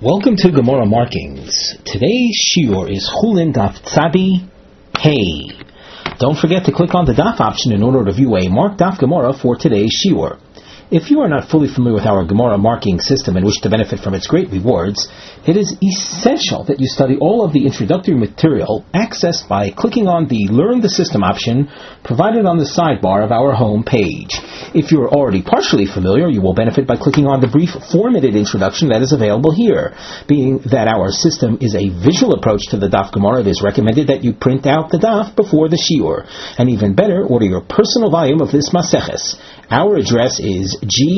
Welcome to Gemara Markings. Today's shiur is Chulin Daf Tzadi Hey. Don't forget to click on the Daf option in order to view a marked Daf Gemara for today's shiur. If you are not fully familiar with our Gemara marking system and wish to benefit from its great rewards, it is essential that you study all of the introductory material accessed by clicking on the Learn the System option provided on the sidebar of our home page. If you are already partially familiar, you will benefit by clicking on the brief formatted introduction that is available here. Being that our system is a visual approach to the Daf Gemara, it is recommended that you print out the Daf before the shiur. And even better, order your personal volume of this Maseches. Our address is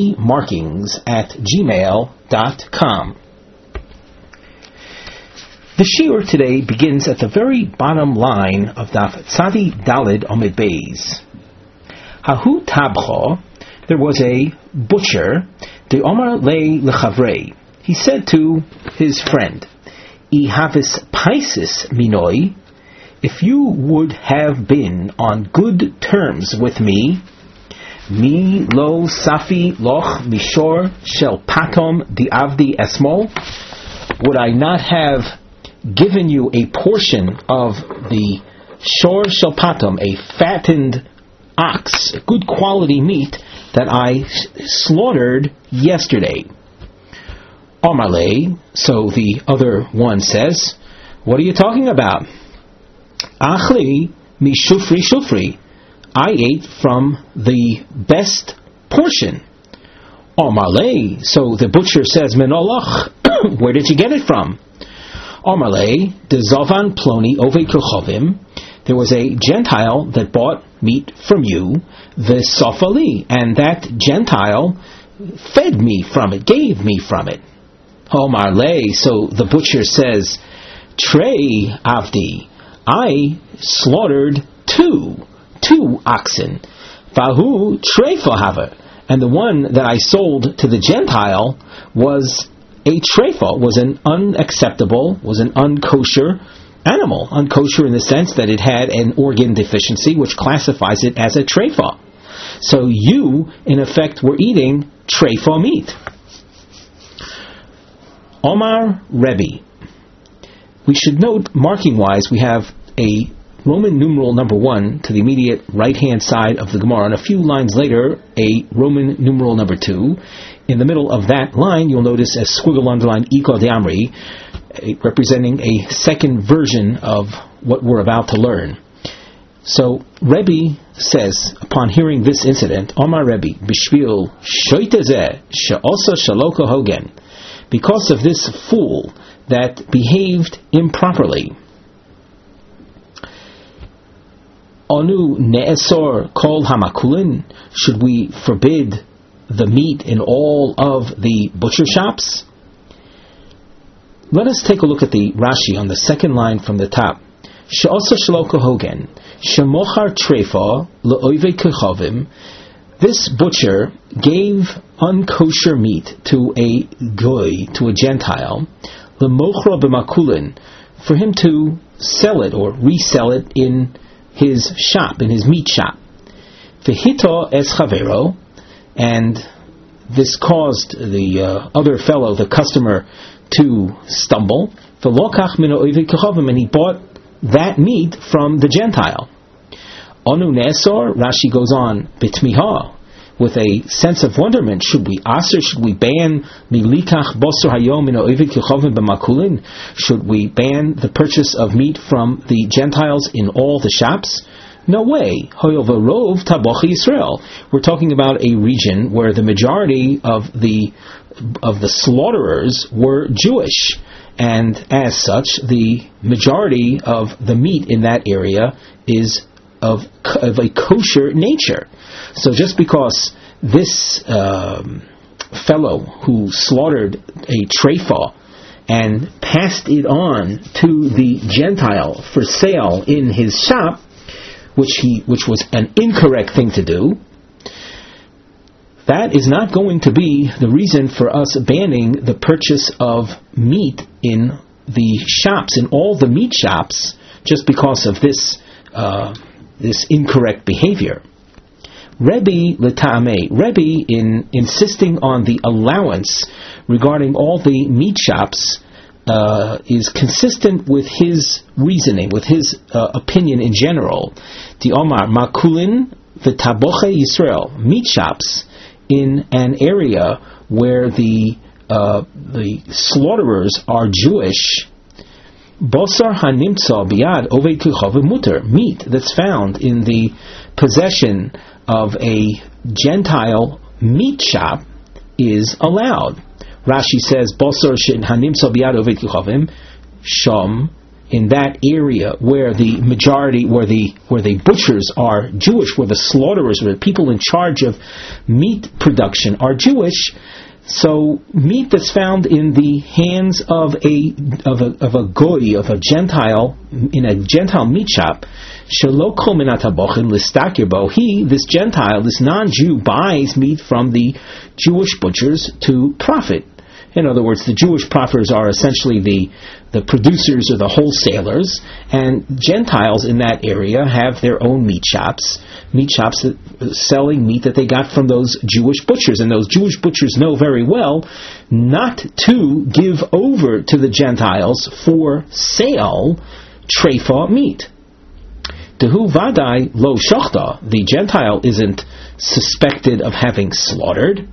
gmarkings@gmail.com. The shiur today begins at the very bottom line of Daf Tzadi Dalid Omid Beis. Hahu Tabcho, there was a butcher, de Omar Le Lechavrei. He said to his friend, I havis paisis minoi, if you would have been on good terms with me, Mi lo safi loch mishor shel patom diavdi esmol, would I not have given you a portion of the shor shel patom, a fattened ox, good quality meat that I slaughtered yesterday? Amarle, so the other one says, what are you talking about? Achli mi shufri shufri, I ate from the best portion. Amarle, so the butcher says, Menolach, where did you get it from? Amarle, de Zovan Ploni Ove Kilchovim, there was a Gentile that bought meat from you, the Sofali, and that Gentile fed me from it, gave me from it. Amarle, so the butcher says, Trey Avdi, I slaughtered two oxen. Vahu treifa haver, and the one that I sold to the Gentile was a treifa, was an unacceptable, was an unkosher animal. Unkosher in the sense that it had an organ deficiency, which classifies it as a treifa. So you, in effect, were eating treifa meat. Omar Rebbe. We should note, marking-wise, we have a Roman numeral number 1 to the immediate right-hand side of the Gemara, and a few lines later, a Roman numeral number 2. In the middle of that line, you'll notice a squiggle underlined Iko de Amri, representing a second version of what we're about to learn. So, Rebbe says, upon hearing this incident, Omar Rebbe, Bishvil shoitezeh she'osa shaloko hogen, because of this fool that behaved improperly, Anu ne'esor kol hamakulin, should we forbid the meat in all of the butcher shops? Let us take a look at the Rashi on the second line from the top. She'osa shaloko hogen, shemochar treifa le'oivei kechovim, this butcher gave unkosher meat to a goy, to a Gentile, le'mochra b'makulin, for him to sell it or resell it in his shop, in his meat shop. V'hito es chavero, and this caused the other fellow, the customer, to stumble. V'lokach mino oivei kechovim, and he bought that meat from the Gentile. Onu ne'esor, Rashi goes on, bitmiha, with a sense of wonderment, should we ban milikach bosor hayom mino oivei kechovim b'makulin? Should we ban the purchase of meat from the Gentiles in all the shops? No way. Hoyol v'rov tabochi Yisrael. We're talking about a region where the majority of the slaughterers were Jewish, and as such, the majority of the meat in that area is of a kosher nature. So just because this fellow who slaughtered a treifa and passed it on to the Gentile for sale in his shop, which was an incorrect thing to do, that is not going to be the reason for us banning the purchase of meat in the shops, in all the meat shops, just because of this incorrect behavior. Rebbe l'ta'amei. Rebbe, in insisting on the allowance regarding all the meat shops, is consistent with his reasoning, with his opinion in general. The Omar Makulin v'taboche Yisrael, meat shops in an area where the slaughterers are Jewish. Bosar hanimtza biyad oved kichav muter, meat that's found in the possession of a Gentile meat shop is allowed. Rashi says, Bosar hanimtza biyad oved kichavim sham, in that area where the majority, where the butchers are Jewish, where the slaughterers, where the people in charge of meat production are Jewish. So meat that's found in the hands of a goy, of a Gentile, in a Gentile meat shop, shelo kol minat habochim listakir bo, this Gentile, this non-Jew, buys meat from the Jewish butchers to profit. In other words, the Jewish profiters are essentially the producers or the wholesalers, and Gentiles in that area have their own meat shops that selling meat that they got from those Jewish butchers, and those Jewish butchers know very well not to give over to the Gentiles for sale treifa meat. Dehu vadai lo shachta, the Gentile isn't suspected of having slaughtered.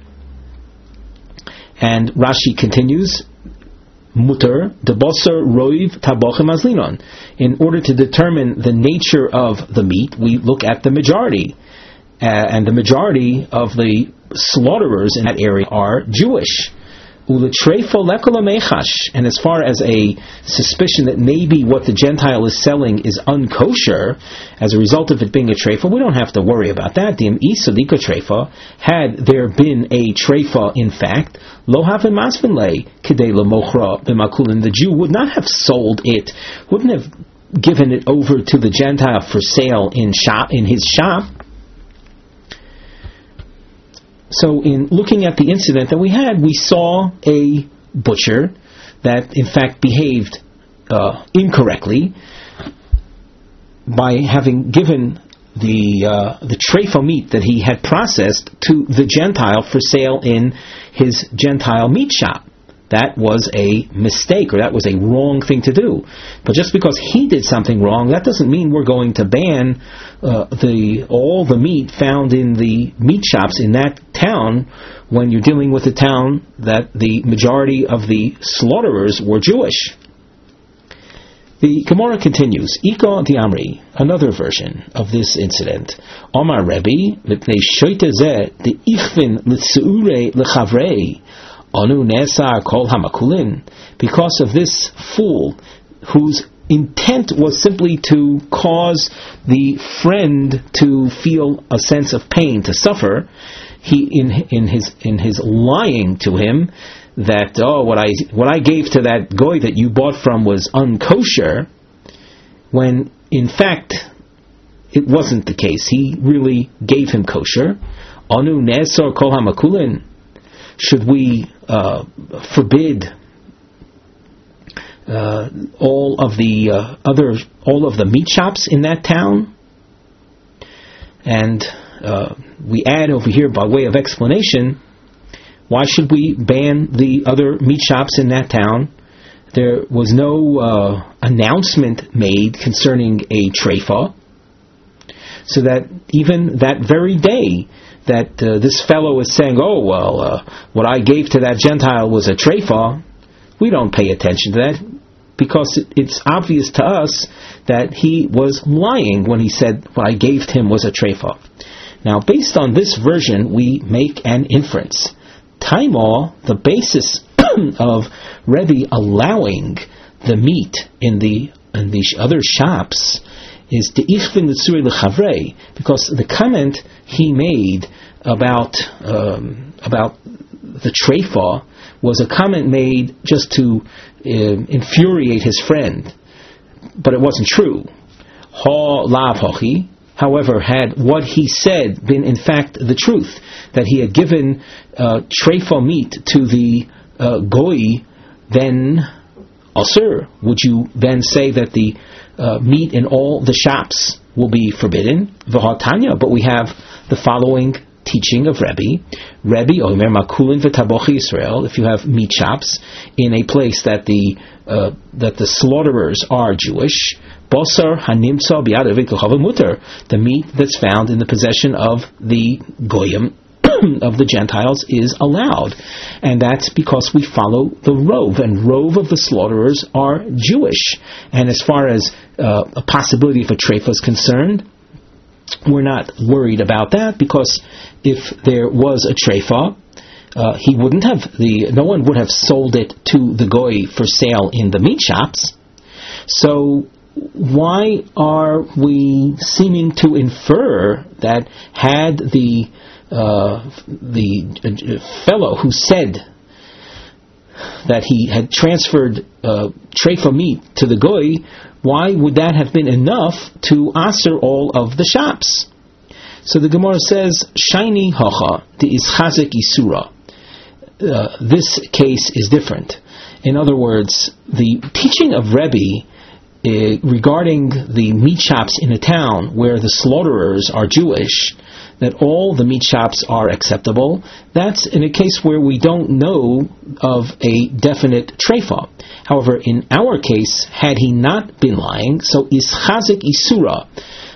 And Rashi continues, muter debosar roiv tabochem azlinon. In order to determine the nature of the meat, we look at the majority, and the majority of the slaughterers in that area are Jewish. And as far as a suspicion that maybe what the Gentile is selling is unkosher, as a result of it being a treifa, we don't have to worry about that. Had there been a treifa, in fact, the Jew would not have sold it, wouldn't have given it over to the Gentile for sale in his shop. So in looking at the incident that we had, we saw a butcher that in fact behaved incorrectly by having given the treifa meat that he had processed to the Gentile for sale in his Gentile meat shop. That was a mistake, or that was a wrong thing to do. But just because he did something wrong, that doesn't mean we're going to ban all the meat found in the meat shops in that town when you're dealing with a town that the majority of the slaughterers were Jewish. The Gemara continues, Ika Diamri, another version of this incident. Omar Rebbe, Mipnei Shoite Zeh, the Ichvin L'Tseure L'Chavrei, Anu Nesar Kol Hamakulin, because of this fool whose intent was simply to cause the friend to feel a sense of pain, to suffer. He in his lying to him that what I gave to that goy that you bought from was unkosher, when in fact it wasn't the case. He really gave him kosher. Anu Nesar Kol Hamakulin. Should we forbid all of the meat shops in that town? And we add over here, by way of explanation, why should we ban the other meat shops in that town? There was no announcement made concerning a treifa, so that even that very day that this fellow is saying, what I gave to that Gentile was a treifa, we don't pay attention to that, because it's obvious to us that he was lying when he said what I gave to him was a treifa. Now, based on this version, we make an inference. Taima, the basis of Rebbe allowing the meat in the other shops, is the Ichvin L'Tzurei L'Chavrei, because the comment he made about the treifa was a comment made just to infuriate his friend, but it wasn't true. Ha lav hochi. However, had what he said been in fact the truth, that he had given treifa meat to the goy, then usher? Would you then say that the meat in all the shops will be forbidden? V'hatanya, but we have the following teaching of Rebbe Omer Makulin v'Tabochi Israel. If you have meat shops in a place that the slaughterers are Jewish, Bosar Hanimtza B'Yad Oved Kochavim Muter, the meat that's found in the possession of the Goyim, of the Gentiles, is allowed, and that's because we follow the rove, and rove of the slaughterers are Jewish. And as far as a possibility of a treifa is concerned, we're not worried about that, because if there was a treifa, no one would have sold it to the goy for sale in the meat shops. So why are we seeming to infer that had the fellow who said that he had transferred treifa meat to the goy, why would that have been enough to aser all of the shops? So the Gemara says, Shaini hacha the ischazik isura. This case is different. In other words, the teaching of Rebbe regarding the meat shops in a town where the slaughterers are Jewish, that all the meat shops are acceptable, that's in a case where we don't know of a definite treifa. However, in our case, had he not been lying, so ischazik isura,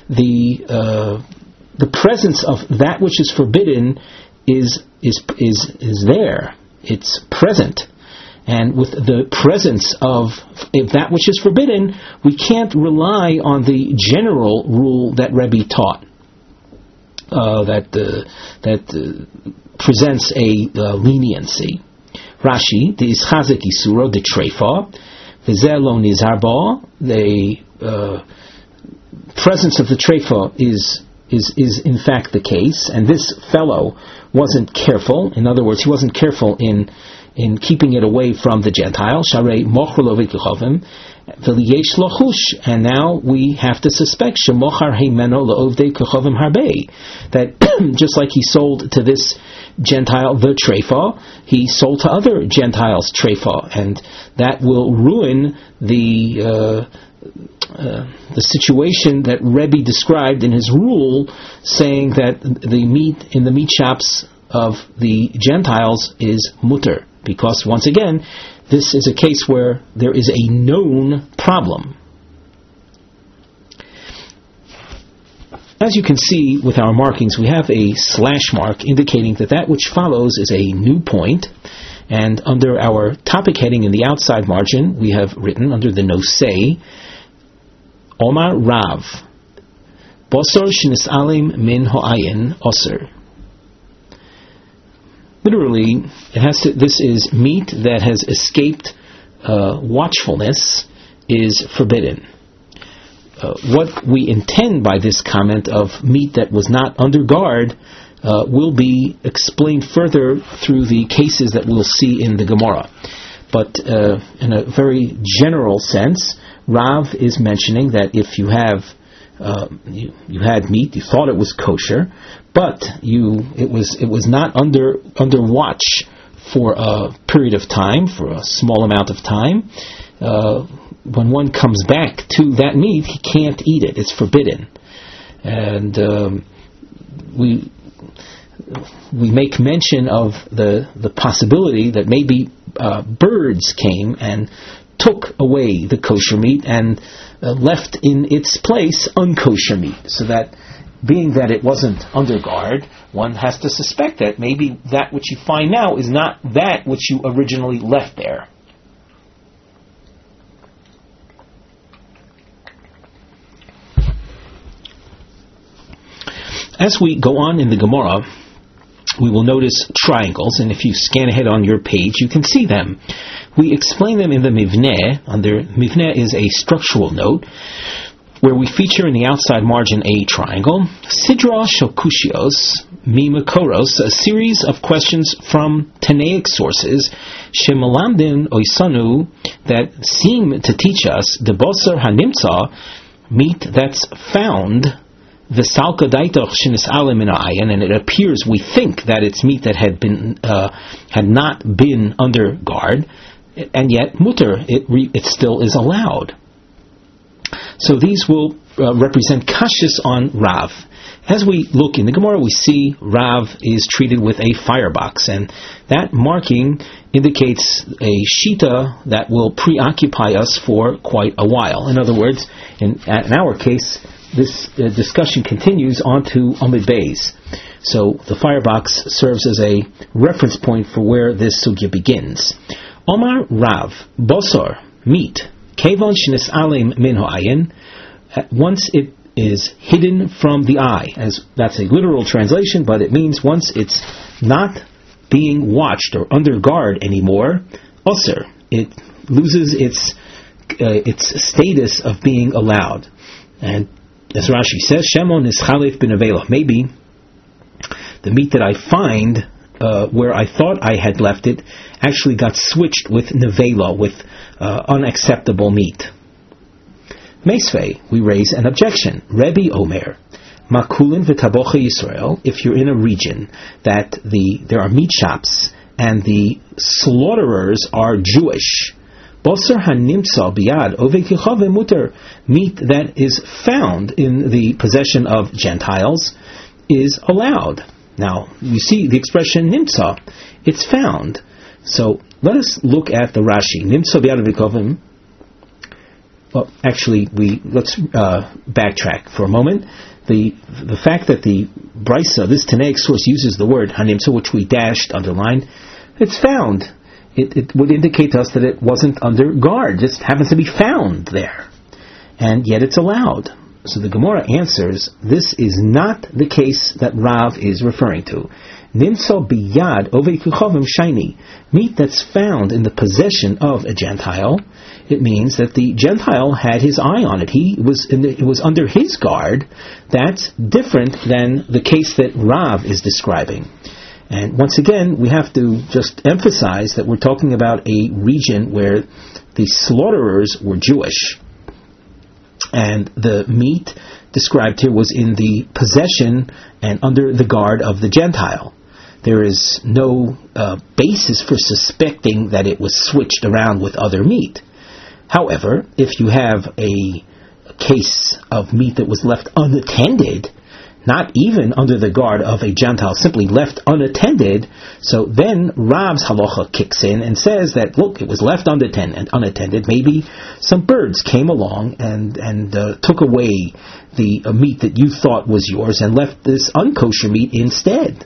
the presence of that which is forbidden is there. It's present. And with the presence of that which is forbidden, we can't rely on the general rule that Rebbe taught, that presents a leniency. Rashi, the ischazik isura, the treifa, v'zelo nizarba, the presence of the treifa is in fact the case, and this fellow wasn't careful. In other words, he wasn't careful in keeping it away from the Gentile. Sharei mochar lo v'kechavim v'liyesh lo chush, and now we have to suspect shemochar heimeno le'ovdei kechavim harbei, that just like he sold to this Gentile the treifa, he sold to other Gentiles treifa, and that will ruin the situation that Rebbe described in his rule, saying that the meat in the meat shops of the Gentiles is mutter, because once again, this is a case where there is a known problem. As you can see with our markings, we have a slash mark indicating that which follows is a new point, and under our topic heading in the outside margin, we have written under the nosei, Omar Rav, Bosor shnis'alim min ho'ayin osir. Literally, this is meat that has escaped watchfulness is forbidden. What we intend by this comment of meat that was not under guard will be explained further through the cases that we'll see in the Gemara. But in a very general sense, Rav is mentioning that if you have you had meat, you thought it was kosher, but it was not under watch for a period of time, for a small amount of time. When one comes back to that meat, he can't eat it; it's forbidden. And we make mention of the possibility that maybe birds came and took away the kosher meat and left in its place unkosher meat, so that being that it wasn't under guard, one has to suspect that maybe that which you find now is not that which you originally left there. As we go on in the Gemara, we will notice triangles, and if you scan ahead on your page, you can see them. We explain them in the Mivneh. Under Mivneh is a structural note, where we feature in the outside margin a triangle. Sidra Shokushios Mimakoros, a series of questions from Tanaic sources, Shemalamdin Oisanu, that seem to teach us the Bosar Hanimtza, meat that's found, the Salka Daitoch Shinis Alim, and it appears, we think, that it's meat that had not been under guard. and yet mutter, it still is allowed. So these will represent kashis on Rav. As we look in the Gemara, we see Rav is treated with a firebox, and that marking indicates a shita that will preoccupy us for quite a while. In other words, in our case, this discussion continues on to Amid Beis. So the firebox serves as a reference point for where this sugya begins. Omar Rav, Bosor, meat, Kevon Shnis Alim Min Ho'ayin, once it is hidden from the eye, as that's a literal translation, but it means once it's not being watched or under guard anymore, Osir, it loses its status of being allowed. And as Rashi says, Shemon is Chalif bin Avela. Maybe the meat that I find where I thought I had left it actually got switched with nevela, with unacceptable meat. Meisvei, we raise an objection. Rebbe Omer, Makulin v'Tabocha Yisrael, if you're in a region that there are meat shops and the slaughterers are Jewish, Bosar hanimtza biyad ovei kichavim muter, meat that is found in the possession of Gentiles is allowed. Now, you see the expression nimtza, it's found. So let us look at the Rashi. Nimtza biyad ovei kichavim. Well, actually, let's backtrack for a moment. The fact that the Brisa, this Tanaic source, uses the word hanimtza, which we dashed, underlined, it's found. It would indicate to us that it wasn't under guard, just happens to be found there. And yet it's allowed. So the Gemara answers, this is not the case that Rav is referring to. Nimtza biyad ovei kuchavim shiny, meat that's found in the possession of a Gentile. It means that the Gentile had his eye on it. It was under his guard. That's different than the case that Rav is describing. And once again, we have to just emphasize that we're talking about a region where the slaughterers were Jewish. And the meat described here was in the possession and under the guard of the Gentile. There is no basis for suspecting that it was switched around with other meat. However, if you have a case of meat that was left unattended, not even under the guard of a Gentile, simply left unattended, so then Rav's halacha kicks in and says that, look, it was left unattended. Maybe some birds came along and took away the meat that you thought was yours and left this unkosher meat instead.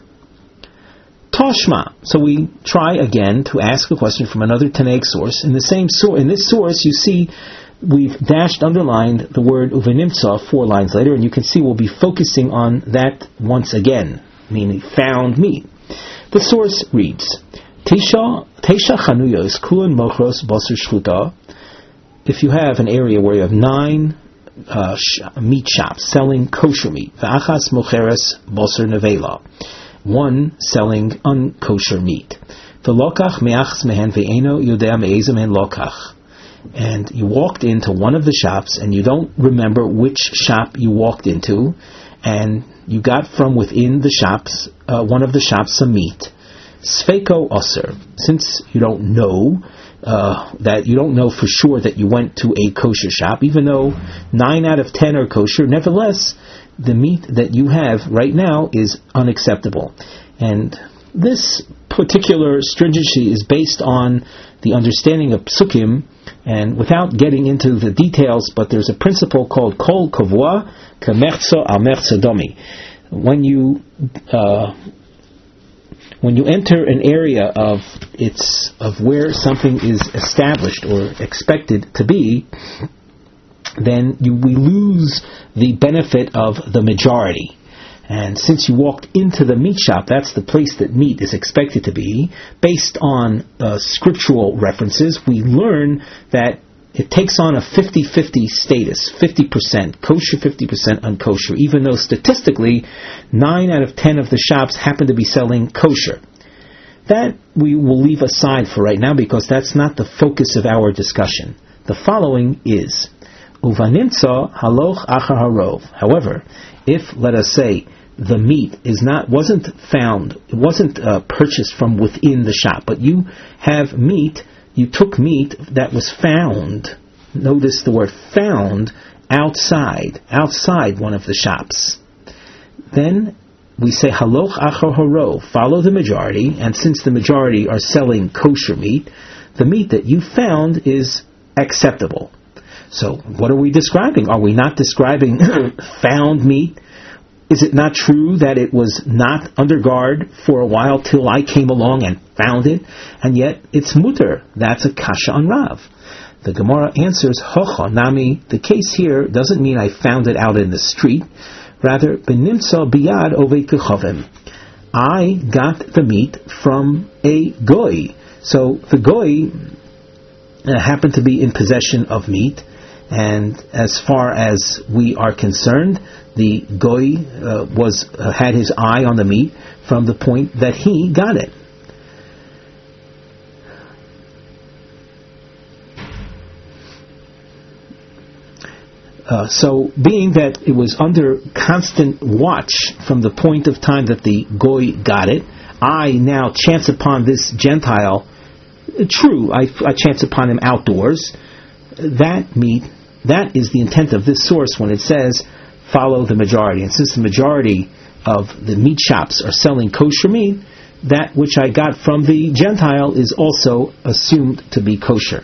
Toshma. So we try again to ask a question from another Tanaic source. In this source, you see we've underlined the word uvenimtza 4 lines later, and you can see we'll be focusing on that once again, meaning found meat. The source reads, Teisha chanuyos kulan mochros basar shchuta. If you have an area where you have 9 meat shops selling kosher meat, v'achas mocheres basar nevela, 1 selling unkosher meat. V'lokach me'achs mehen ve'eno yodea me'ezem hen lokach. And you walked into one of the shops and you don't remember which shop you walked into, and you got from within the shops, one of the shops, some meat. Sfeiko osir. Since you don't know for sure that you went to a kosher shop, even though 9 out of 10 are kosher, nevertheless, the meat that you have right now is unacceptable. And this particular stringency is based on the understanding of psukim, and without getting into the details, but there's a principle called kol kavua kamerzo al merzo domi. When you enter an area of where something is established or expected to be, then we lose the benefit of the majority. And since you walked into the meat shop, that's the place that meat is expected to be. Based on scriptural references, we learn that it takes on a 50-50 status, 50% kosher, 50% unkosher, even though statistically 9 out of 10 of the shops happen to be selling kosher. That we will leave aside for right now because that's not the focus of our discussion. The following is Uvanimtza haloch achar harov. However, if, let us say, the meat wasn't found, it wasn't purchased from within the shop, but you have meat you took meat that was found, notice the word found, outside one of the shops. Then we say haloch achar haro, follow the majority, and since the majority are selling kosher meat, the meat that you found is acceptable. So what are we describing? Are we not describing found meat? Is it not true that it was not under guard for a while till I came along and found it? And yet it's mutter. That's a kasha on Rav. The Gemara answers, Hocha nami, the case here doesn't mean I found it out in the street. Rather, benimtza biyad ovei kechavim. I got the meat from a goy. So the goy happened to be in possession of meat, and as far as we are concerned, the goy had his eye on the meat from the point that he got it. So, being that it was under constant watch from the point of time that the goy got it, I now chance upon this Gentile. True, I chance upon him outdoors. That meat, that is the intent of this source when it says, follow the majority. And since the majority of the meat shops are selling kosher meat, that which I got from the Gentile is also assumed to be kosher.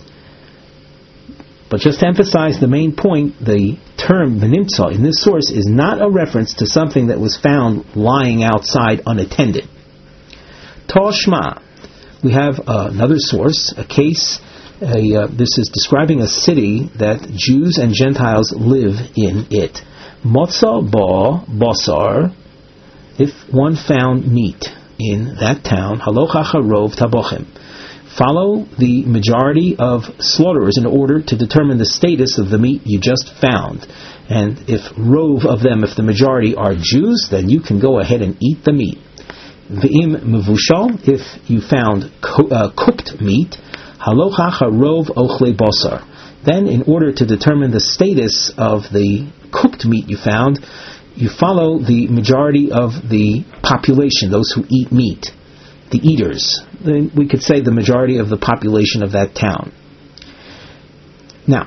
But just to emphasize the main point, the term v'nimtza in this source is not a reference to something that was found lying outside unattended. Toshma, we have another source, a case. This is describing a city that Jews and Gentiles live in it. Motza ba basar, if one found meat in that town, haloch acharov tabochim, follow the majority of slaughterers in order to determine the status of the meat you just found. And if rove of them, if the majority are Jews, then you can go ahead and eat the meat. V'im mevushal, if you found cooked meat, haloch acharov ochle basar, then in order to determine the status of the cooked meat you found, you follow the majority of the population, those who eat meat, the eaters. Then we could say the majority of the population of that town. Now,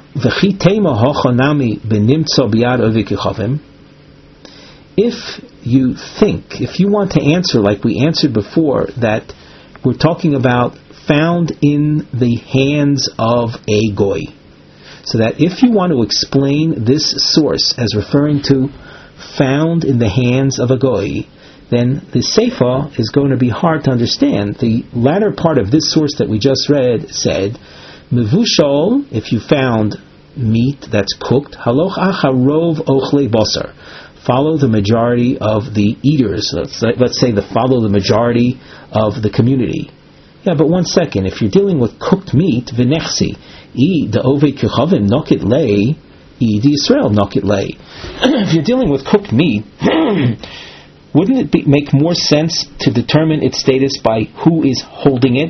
if you think, if you want to answer like we answered before, that we're talking about found in the hands of a goy, so that if you want to explain this source as referring to found in the hands of a goy, then the Seifa is going to be hard to understand. The latter part of this source that we just read said, Mevushal, if you found meat that's cooked, haloch acharov ochle basar, follow the majority of the eaters. Let's say follow the majority of the community. Yeah, but one second, if you're dealing with cooked meat, v'nechsi, the ovei kechavim nokit lei, the Israel nokit lei. If you're dealing with cooked meat, wouldn't it make more sense to determine its status by who is holding it?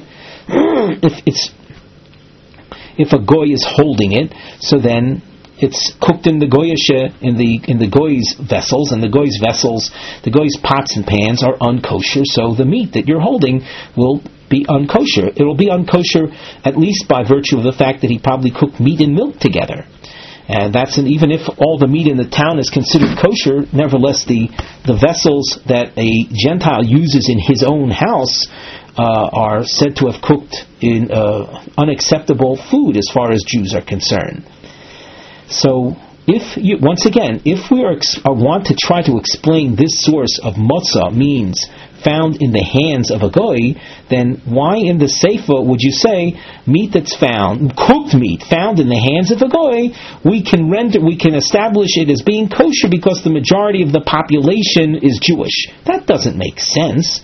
If a goy is holding it, so then it's cooked in the goyish, in the goy's vessels, and the goy's vessels, the goy's pots and pans are unkosher. So the meat that you're holding will be unkosher. It will be unkosher at least by virtue of the fact that he probably cooked meat and milk together. And even if all the meat in the town is considered kosher, nevertheless the vessels that a Gentile uses in his own house are said to have cooked in unacceptable food as far as Jews are concerned. So, if we want to try to explain this source of motzah means found in the hands of a goy, then why in the Seifa would you say meat that's found, cooked meat found in the hands of a goy, we can establish it as being kosher because the majority of the population is Jewish? That doesn't make sense.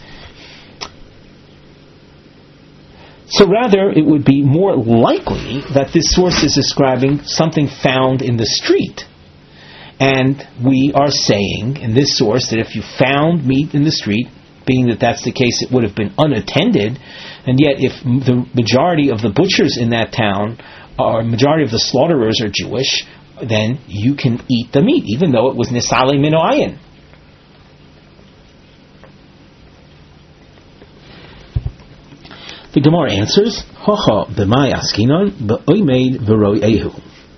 So rather, it would be more likely that this source is describing something found in the street. And we are saying in this source that if you found meat in the street, being that that's the case, it would have been unattended, and yet if the majority of the butchers in that town, or majority of the slaughterers are Jewish, then you can eat the meat, even though it was nisale min ayin. The Gemara answers, Haha b'mai askinon b'oimeid v'ro'ehu.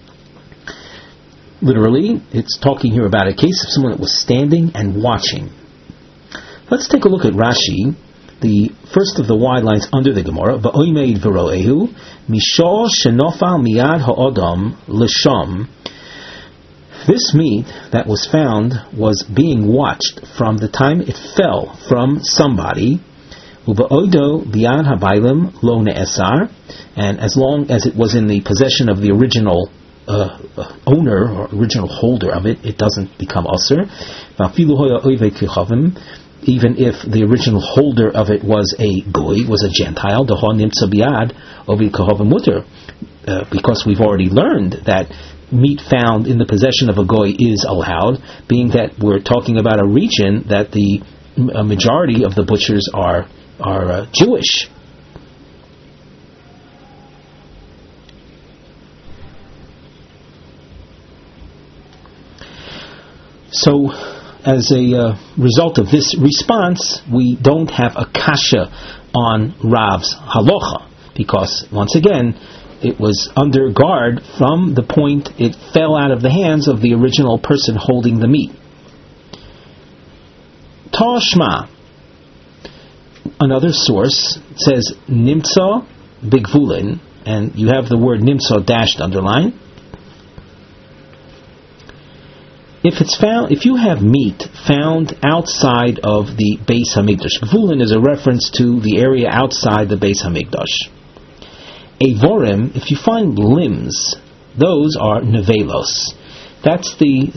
Literally, it's talking here about a case of someone that was standing and watching. Let's take a look at Rashi, the first of the wide lines under the Gemara. V'oimeid v'ro'ehu mishor shenofal miyad ha'odam l'sham. This meat that was found was being watched from the time it fell from somebody. Uba'odo biyad habaylim lo ne'esar, and as long as it was in the possession of the original owner or original holder of it, it doesn't become usher. Even if the original holder of it was a goy, was a Gentile, because we've already learned that meat found in the possession of a goy is allowed, being that we're talking about a region that the majority of the butchers are Jewish. So, as a result of this response, we don't have a kasha on Rav's halacha, because, once again, it was under guard from the point it fell out of the hands of the original person holding the meat. Tashma, another source, says Nimtza Bigvulin, and you have the word Nimtza dashed underlined. If you have meat found outside of the Beis Hamikdash, Gvulin is a reference to the area outside the Beis Hamikdash. Evorim, if you find limbs, those are nevelos. That's the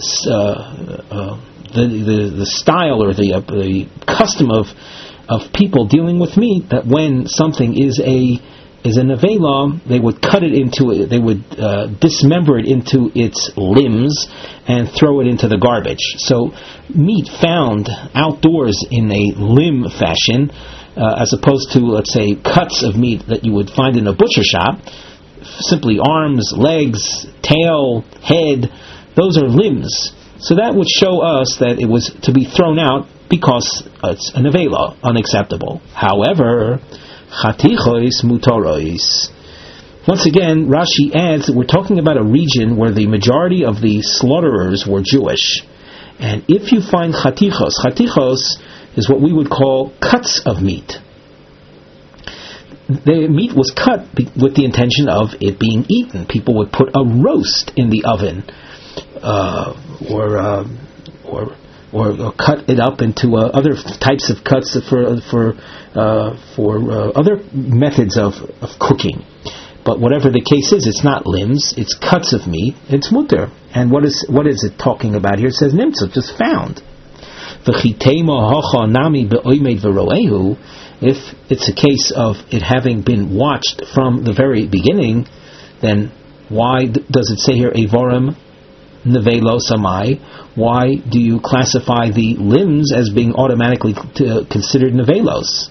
style or the custom of people dealing with meat, that when something is a nevela, they would cut it into it, they would dismember it into its limbs and throw it into the garbage. So meat found outdoors in a limb fashion, as opposed to, let's say, cuts of meat that you would find in a butcher shop, simply arms, legs, tail, head, those are limbs. So that would show us that it was to be thrown out because it's a nevela, unacceptable. However, chatichos mutaros. Once again, Rashi adds that we're talking about a region where the majority of the slaughterers were Jewish. And if you find chatichos is what we would call cuts of meat. The meat was cut with the intention of it being eaten. People would put a roast in the oven, or cut it up into other types of cuts for other methods of cooking. But whatever the case is, it's not limbs, it's cuts of meat, it's mutter. And what is it talking about here? It says nimtza, just found. If it's a case of it having been watched from the very beginning, then why does it say here Evorim Nevelo Samai? Why do you classify the limbs as being automatically considered Nevelos?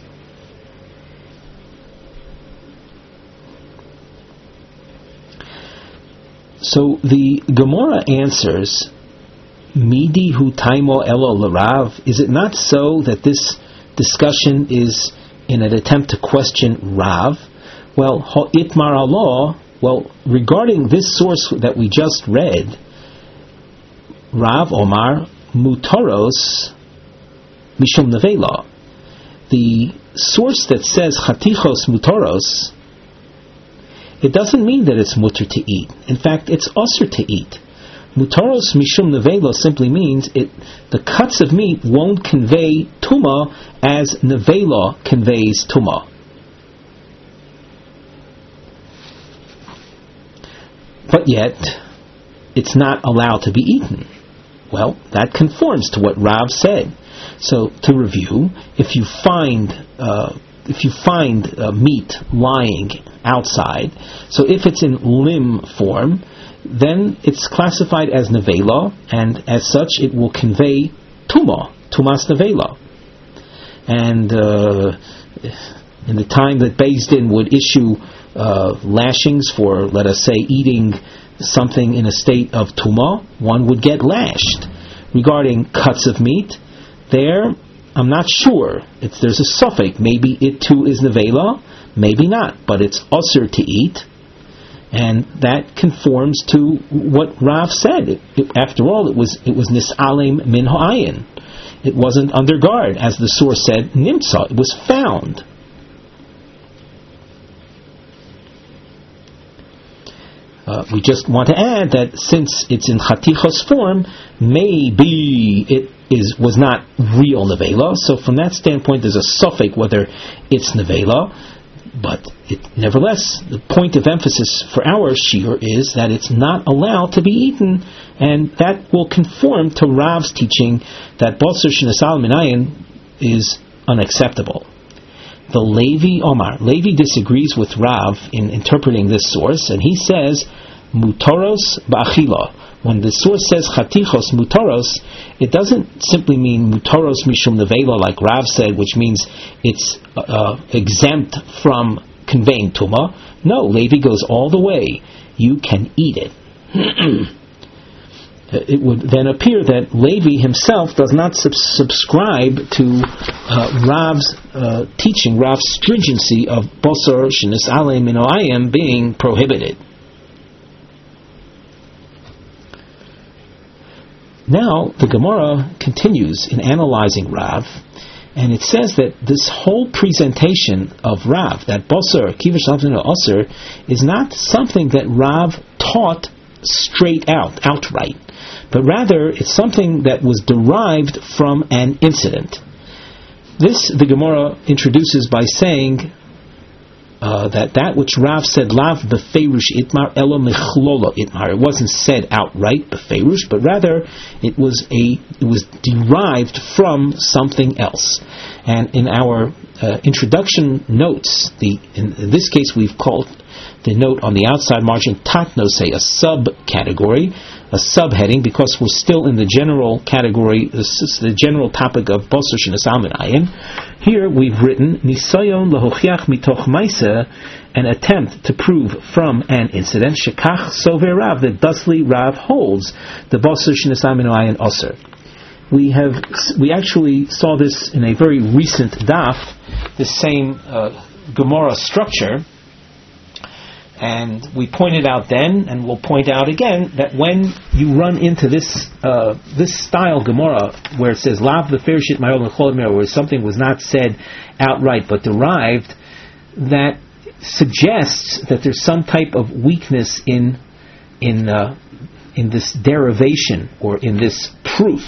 So the Gemara answers, Midi hu taimo elo l'Rav. Is it not so that this discussion is in an attempt to question Rav? Well, ha'itmar Allah. Well, regarding this source that we just read, Rav Omar mutaros mishum nevela. The source that says chatichos mutaros, it doesn't mean that it's mutter to eat. In fact, it's usher to eat. Mutaros mishum nevela simply means the cuts of meat won't convey tuma as nevela conveys tuma. But yet, it's not allowed to be eaten. Well, that conforms to what Rav said. So, to review, if you find meat lying outside, so if it's in limb form, then it's classified as nevela, and as such it will convey tumas nevela. And in the time that Beis Din would issue lashings for, let us say, eating something in a state of tuma, one would get lashed. Regarding cuts of meat, there, I'm not sure. There's a suffix. Maybe it too is nevela, Maybe not, but it's usher to eat, and that conforms to what Rav said. After all, it was nis'alem min ha'ayin. It wasn't under guard, as the source said, nimtza. It was found. We just want to add that since it's in chatichos form, maybe it was not real nevela. So from that standpoint, there's a suffix whether it's nevela. But nevertheless, the point of emphasis for our shiur is that it's not allowed to be eaten, and that will conform to Rav's teaching that basar shenisal min ayin is unacceptable. The Levi disagrees with Rav in interpreting this source, and he says mutaros ba'achila. When the source says chatichos mutaros, it doesn't simply mean mutaros mishum nevela like Rav said, which means it's exempt from conveying tuma. No, Levi goes all the way. You can eat it. It would then appear that Levi himself does not subscribe to Rav's teaching, Rav's stringency of basar shenis'alem min ha'ayin being prohibited. Now, the Gemara continues in analyzing Rav, and it says that this whole presentation of Rav, that basar, kivush asur, is not something that Rav taught straight outright, but rather it's something that was derived from an incident. This the Gemara introduces by saying that which Rav said, lav befeirush itmar elo mechlola itmar. It wasn't said outright befeirush, but rather it was derived from something else. And in our introduction notes, in this case we've called the note on the outside margin tatnosei, a subcategory, a subheading, because we're still in the general category, the general topic of basar shenis'alem min ayin. Here we've written nisayon lahochiach mitoch ma'aseh, an attempt to prove from an incident, shekach sover Rav, that thusly Rav holds the basar shenis'alem min ayin asur. We actually saw this in a very recent daf, the same Gemara structure. And we pointed out then, and we'll point out again, that when you run into this style Gemara, where it says lav befeirush itmar elo mechlola itmar, where something was not said outright but derived, that suggests that there's some type of weakness in this derivation or in this proof.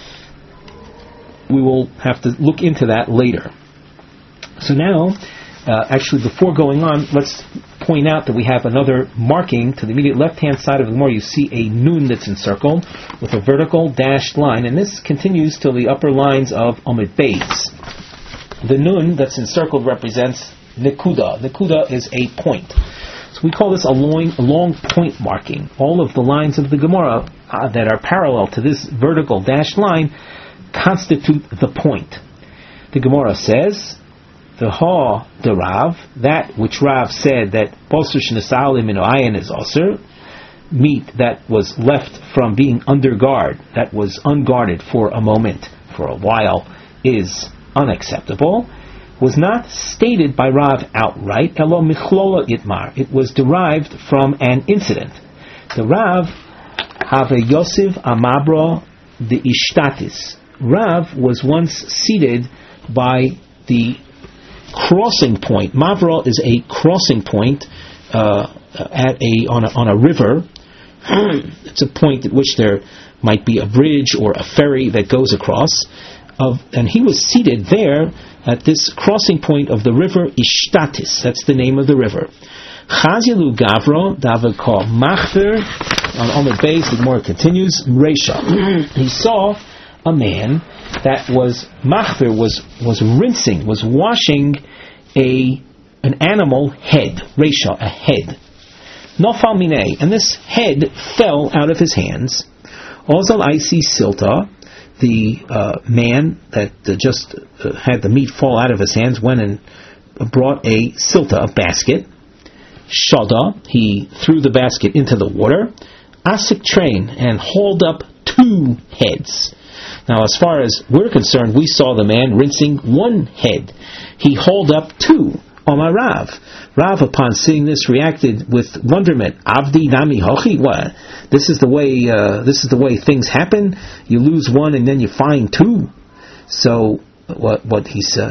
We will have to look into that later. So now, actually, before going on, let's point out that we have another marking to the immediate left-hand side of the Gemara. You see a nun that's encircled with a vertical dashed line, and this continues till the upper lines of Amud Beis. The nun that's encircled represents nekuda. Nekuda is a point. So we call this a long point marking. All of the lines of the Gemara that are parallel to this vertical dashed line constitute the point. The Gemara says, the Rav, that which Rav said that basar shenis'alem min ha'ayin is asur, meat that was left from being under guard, that was unguarded for a moment, for a while, is unacceptable, was not stated by Rav outright, elo mechlola itmar. It was derived from an incident. The Rav, have a Yosef Amabra the Ishtatis. Rav was once seated by the crossing point. Mavra is a crossing point on a river. It's a point at which there might be a bridge or a ferry that goes across. And he was seated there at this crossing point of the river Ishtatis. That's the name of the river. Chazilu Gavro Davakal Machver on Amud Beis. The Gemara continues. Reisha. He saw a man that was machver, was rinsing, was washing an animal head, reisha, a head. Nofal minei, and this head fell out of his hands. Ozal Isi Silta, the man that just had the meat fall out of his hands, went and brought a silta, a basket. Shada, he threw the basket into the water. Asik train, and hauled up 2 heads. Now, as far as we're concerned, we saw the man rinsing 1 head. He hauled up 2. Omar Rav. Rav, upon seeing this, reacted with wonderment. Avdi nami hochi. What? This is the way things happen. You lose one and then you find two. So what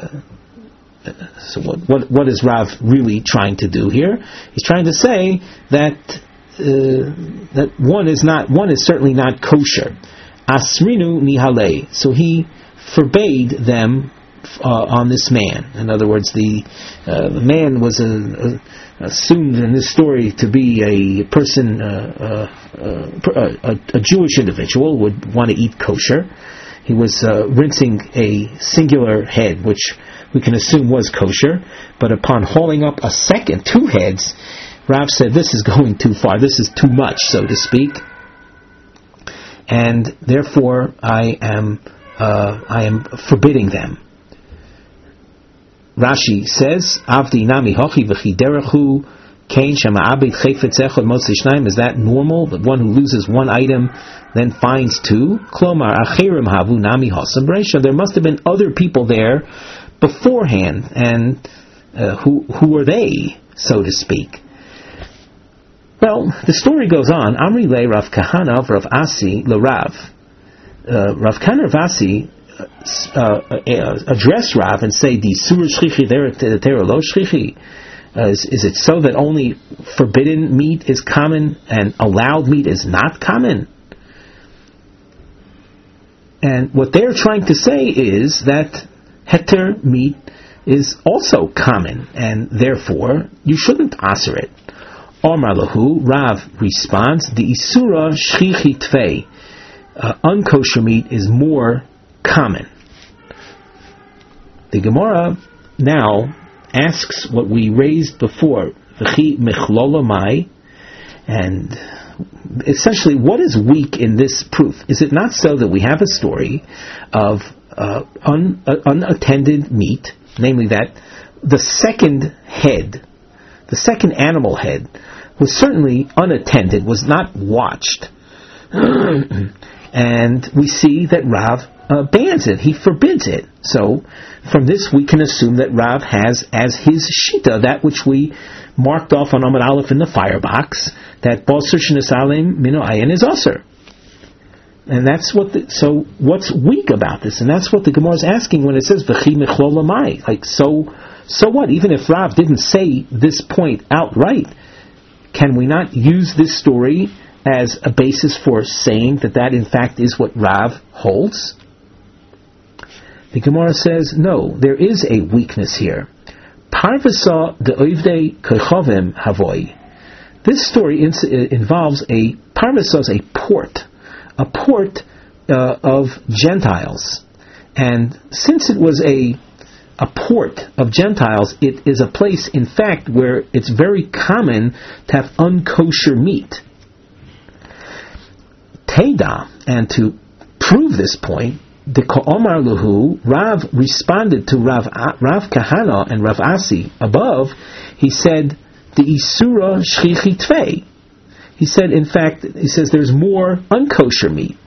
is Rav really trying to do here? He's trying to say that one is certainly not kosher. Asrinu nihale. So he forbade them on this man. In other words, the man was assumed in this story to be a person, a Jewish individual, would want to eat kosher. He was rinsing a singular head, which we can assume was kosher, but upon hauling up two heads, Rav said, this is going too far, this is too much, so to speak, and therefore I am forbidding them. Rashi says, Avdi nami hochi v'chiderechu kain shema abed chayfetz echad motzi shnayim. Is that normal, that one who loses one item then finds two? Klomar acherim havu nami hosam b'reisha. There must have been other people there beforehand, and who are they, so to speak? Well, the story goes on. Amri le Rav Kahana of Rav Asi le Rav. Rav Kahana of Asi address Rav and say, "Di surah shchichi there lo shchichi." Is it so that only forbidden meat is common and allowed meat is not common? And what they're trying to say is that heter meat is also common, and therefore you shouldn't aser it. Omar lahu, Rav responds, "The isura shchichi tvei." Unkosher meat is more common. The Gemara now asks what we raised before, v'chi mechlola mai, and essentially, what is weak in this proof? Is it not so that we have a story of unattended meat, namely that the second animal head, was certainly unattended, was not watched, and we see that Rav bans it, he forbids it. So, from this we can assume that Rav has as his shita that which we marked off on Amud Aleph in the firebox, that Basar Shnesalim Mino Ayin is Asr. And that's so what's weak about this? And that's what the Gemara is asking when it says V'chi Mechlol Lamai. Like, so what? Even if Rav didn't say this point outright, can we not use this story as a basis for saying that in fact is what Rav holds? The Gemara says, no, there is a weakness here. Parvasa de oivdei kechovim havoi. This story involves a port of Gentiles. And since it was a port of Gentiles, it is a place, in fact, where it's very common to have unkosher meat. Teda, and to prove this point, the Ka'omar Luhu, Rav responded to Rav Kahana and Rav Asi above. He said, the Isura Shchichi Tvei. He said, in fact, there's more unkosher meat.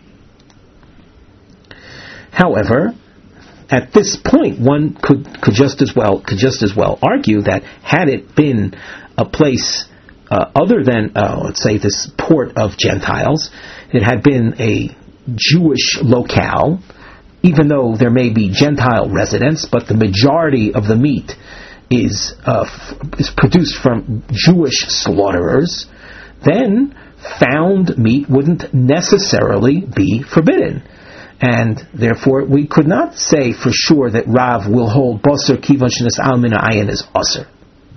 However, at this point, one could just as well argue that had it been a place other than, let's say, this port of Gentiles, it had been a Jewish locale, even though there may be Gentile residents, but the majority of the meat is produced from Jewish slaughterers, then found meat wouldn't necessarily be forbidden. And therefore, we could not say for sure that Rav will hold Basar Kivan Shnas Al Min Ayin as Asr.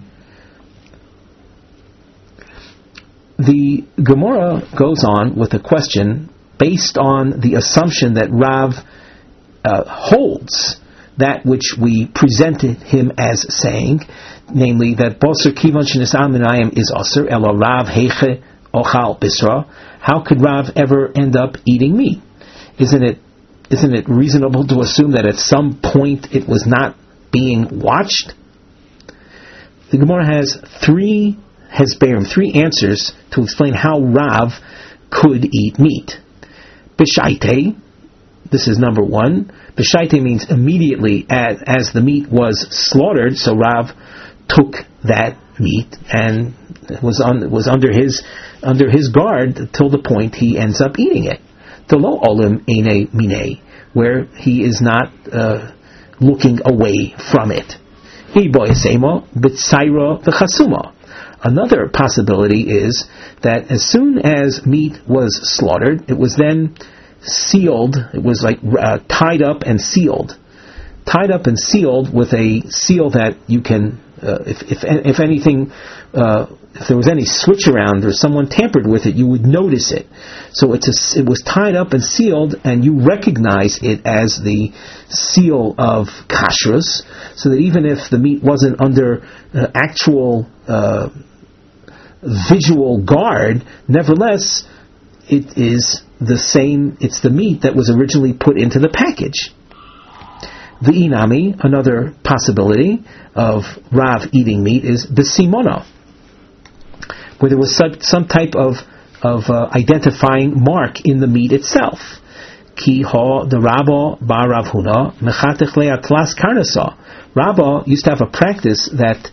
The Gemara goes on with a question based on the assumption that Rav holds that which we presented him as saying, namely that Basar Kivan Shnas Al Min Ayin is Asr, Ela Rav Heiche Ochal Bisra. How could Rav ever end up eating meat? Isn't it reasonable to assume that at some point it was not being watched? The Gemara has three answers to explain how Rav could eat meat. B'shaitei, This is number one. B'shaite means immediately as the meat was slaughtered. So Rav took that meat and was under his guard till the point he ends up eating it. Tolo olim ene mine, where he is not looking away from it. Another possibility is that as soon as meat was slaughtered, it was then sealed. It was like tied up and sealed with a seal that you can, if anything, if there was any switch around or someone tampered with it, you would notice it. So it was tied up and sealed, and you recognize it as the seal of kashrus, so that even if the meat wasn't under actual visual guard, nevertheless, it is the same. It's the meat that was originally put into the package. The inami, another possibility of Rav eating meat, is besimona, where there was some type of identifying mark in the meat itself. Ki ha the Rabba bar Rav Huna mechatech le'atlas karnasa. Rabba used to have a practice that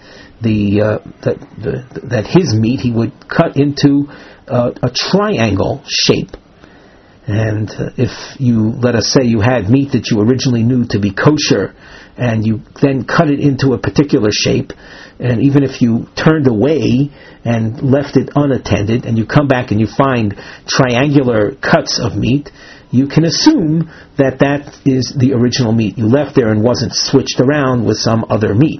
that his meat he would cut into a triangle shape. And if you, let us say, you had meat that you originally knew to be kosher, and you then cut it into a particular shape, and even if you turned away and left it unattended, and you come back and you find triangular cuts of meat, you can assume that that is the original meat you left there and wasn't switched around with some other meat.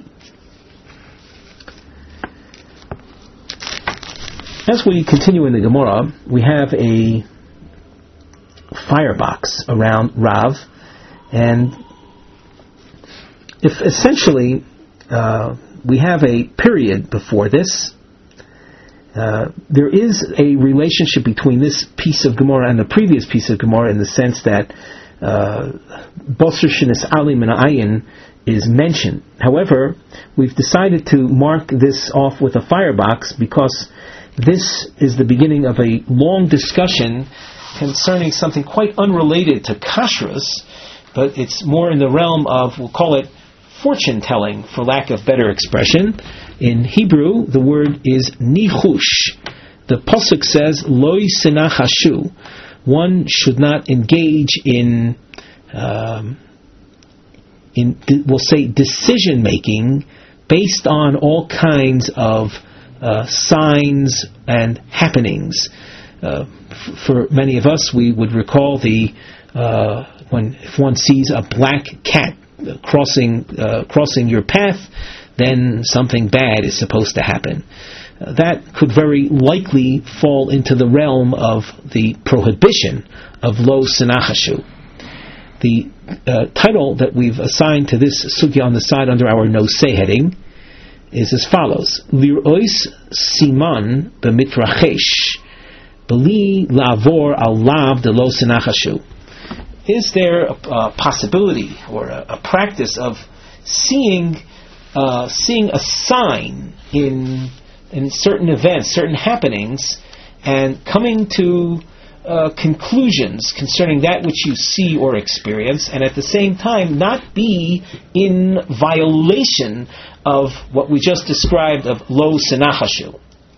As we continue in the Gemara, we have a firebox around Rav, and if essentially we have a period before this, there is a relationship between this piece of Gemara and the previous piece of Gemara in the sense that Bosr Shenis Ali Min Ayin is mentioned. However, we've decided to mark this off with a firebox because this is the beginning of a long discussion concerning something quite unrelated to kashrus, but it's more in the realm of, we'll call it fortune-telling, for lack of better expression. In Hebrew, the word is nichush. The pasuk says, Loi sinachashu. One should not engage in we'll say, decision-making based on all kinds of signs and happenings. For many of us, we would recall if one sees a black cat crossing your path, then something bad is supposed to happen. That could very likely fall into the realm of the prohibition of lo sinachashu. The title that we've assigned to this sugya on the side under our nosei heading is as follows: Lir'ois siman b'mitrachesh b'li lavor al lav de lo sinachashu. Is there a possibility or a practice of seeing a sign in certain events, certain happenings, and coming to conclusions concerning that which you see or experience, and at the same time not be in violation of what we just described of lo sinachashu?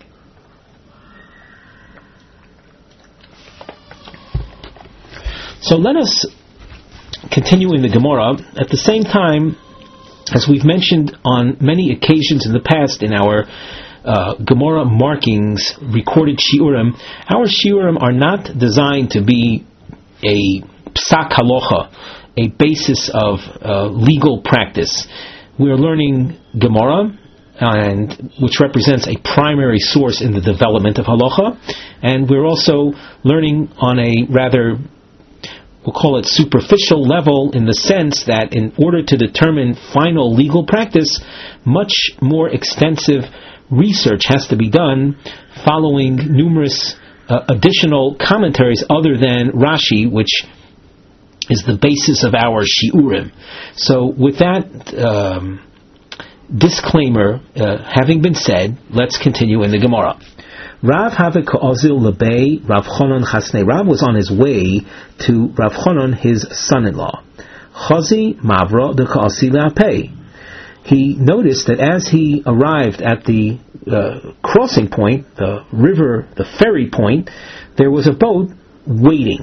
So let us continue in the Gemara. At the same time, as we've mentioned on many occasions in the past in our Gemara markings, recorded shiurim, our shiurim are not designed to be a psak halacha, a basis of legal practice. We are learning Gemara, and which represents a primary source in the development of halacha, and we're also learning on a rather, we'll call it superficial level, in the sense that in order to determine final legal practice, much more extensive research has to be done following numerous additional commentaries other than Rashi, which is the basis of our shiurim. So with that disclaimer having been said, let's continue in the Gemara. Rav have ka'azil lebei Rav Chonon chasnei. Rav was on his way to Rav Chonon, his son-in-law. Chazi mavra de ka'asi le'apei. He noticed that as he arrived at the crossing point, the river, the ferry point, there was a boat waiting.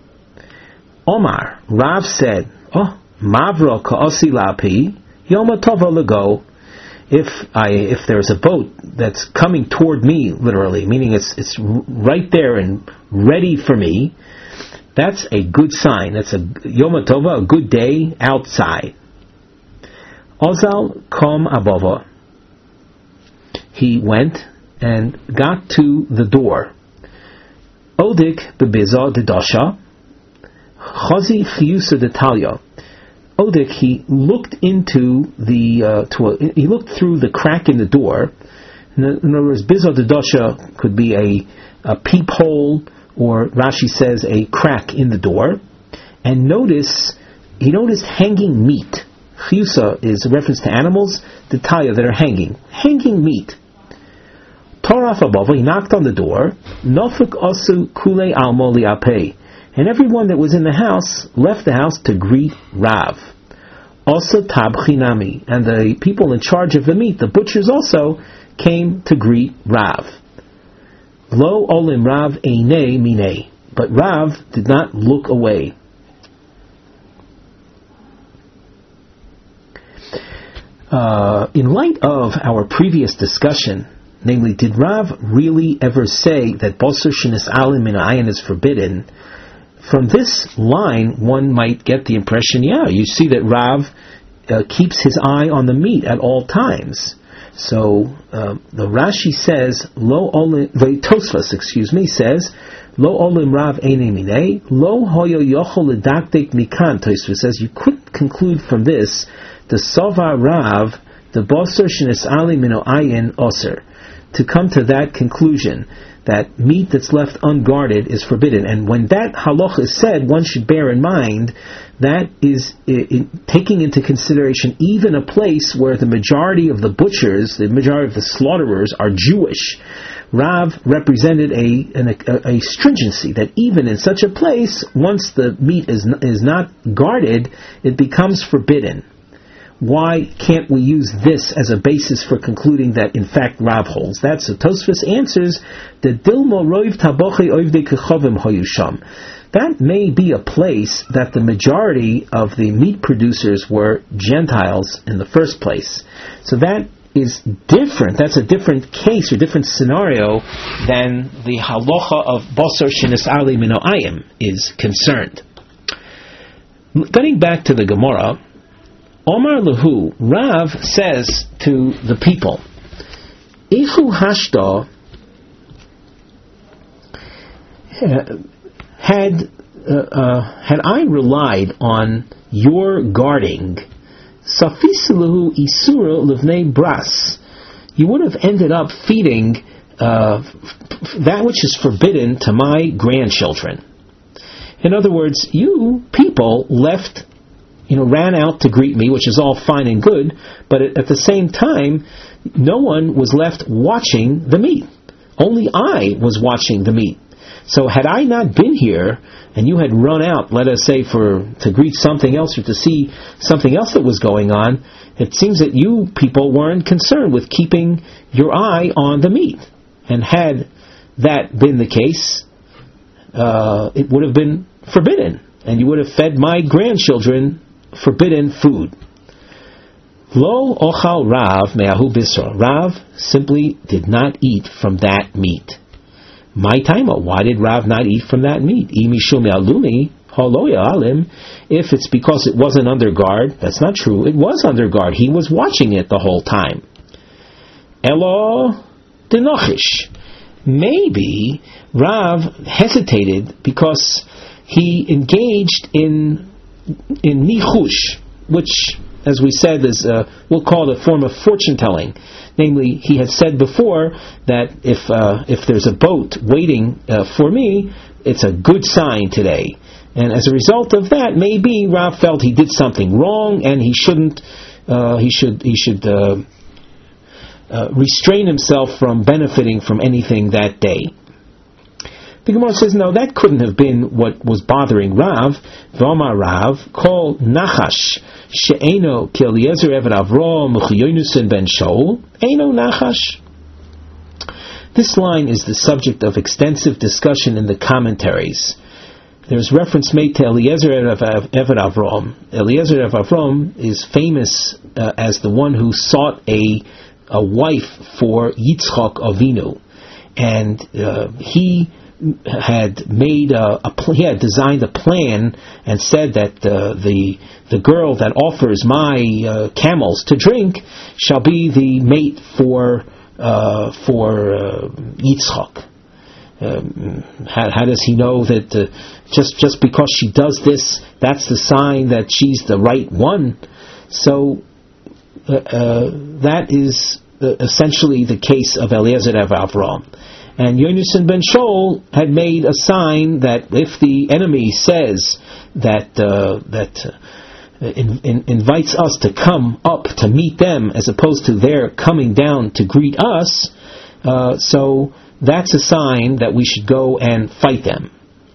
Omar, Rav said, "Oh, mavra ka'asi le'apei, yoma tova lego." If there's a boat that's coming toward me, literally, meaning it's right there and ready for me, that's a good sign. That's a Yom Tova, a good day outside. Ozal kom abova. He went and got to the door. Odik bebiza dedasha. Chazi chiyusa detalya. Odik, he looked into he looked through the crack in the door. In other words, biza dedasha could be a peephole, or Rashi says a crack in the door, and he noticed hanging meat. Chiyusa is a reference to animals, detaya, that are hanging meat. Toraf abova, he knocked on the door. Nofik asu kule almo liapei, and everyone that was in the house left the house to greet Rav. Also tabchinami, and the people in charge of the meat, the butchers, also came to greet Rav. Lo olim Rav einei minei, but Rav did not look away. In light of our previous discussion, namely, did Rav really ever say that Basar shenis alim min ayin is forbidden? From this line, one might get the impression, you see that Rav keeps his eye on the meat at all times. So the Rashi says, Tosfos says, Lo olim Rav einei minei, lo hoyo yochol ledaktek mikan. Tosfos says you could conclude from this the Sova Rav, the Basar shenis alim min ayin oser, to come to that conclusion that meat that's left unguarded is forbidden. And when that halach is said, one should bear in mind that is taking into consideration even a place where the majority of the butchers, the majority of the slaughterers are Jewish. Rav represented a stringency that even in such a place, once the meat is not guarded, it becomes forbidden. Why can't we use this as a basis for concluding that in fact Rav holds? That's so Tosfos answers that Dilmo Roiv Tabochi Oivdei Kechovim Hoyusham. That may be a place that the majority of the meat producers were Gentiles in the first place. So that is different. That's a different case or different scenario than the halacha of Basar shenis alim min ha'ayim is concerned. Getting back to the Gemara, Omar Lahu, Rav says to the people, Ichu hashta, had I relied on your guarding, Safisilahu Isura Livnei Bras, you would have ended up feeding that which is forbidden to my grandchildren. In other words, you people ran out to greet me, which is all fine and good, but at the same time, no one was left watching the meat. Only I was watching the meat. So had I not been here, and you had run out, let us say, to greet something else or to see something else that was going on, it seems that you people weren't concerned with keeping your eye on the meat. And had that been the case, it would have been forbidden, and you would have fed my grandchildren forbidden food. Lo ochal Rav me'ahu bisra. Rav simply did not eat from that meat. My timer, why did Rav not eat from that meat? If it's because it wasn't under guard, that's not true. It was under guard. He was watching it the whole time. Elo denochish. Maybe Rav hesitated because he engaged in nichush, which, as we said, is we'll call it a form of fortune telling. Namely, he had said before that if there's a boat waiting for me, it's a good sign today. And as a result of that, maybe Rav felt he did something wrong, and he shouldn't. He should restrain himself from benefiting from anything that day. The Gemara says, no, that couldn't have been what was bothering Rav. V'amar Rav, kol nachash she'eno ki Eliezer eved Avram u'chiyonusin ben Shaul, eno nachash. This line is the subject of extensive discussion in the commentaries. There's reference made to Eliezer eved Avram. Eliezer eved Avram is famous as the one who sought a wife for Yitzchak Avinu, and he had made he had designed a plan and said that the girl that offers my camels to drink shall be the mate for Yitzchak. How does he know that just because she does this, that's the sign that she's the right one? So that is essentially the case of Eliezer eved Avram. And Yonasan ben Shaul had made a sign that if the enemy says that invites us to come up to meet them as opposed to their coming down to greet us, so that's a sign that we should go and fight them.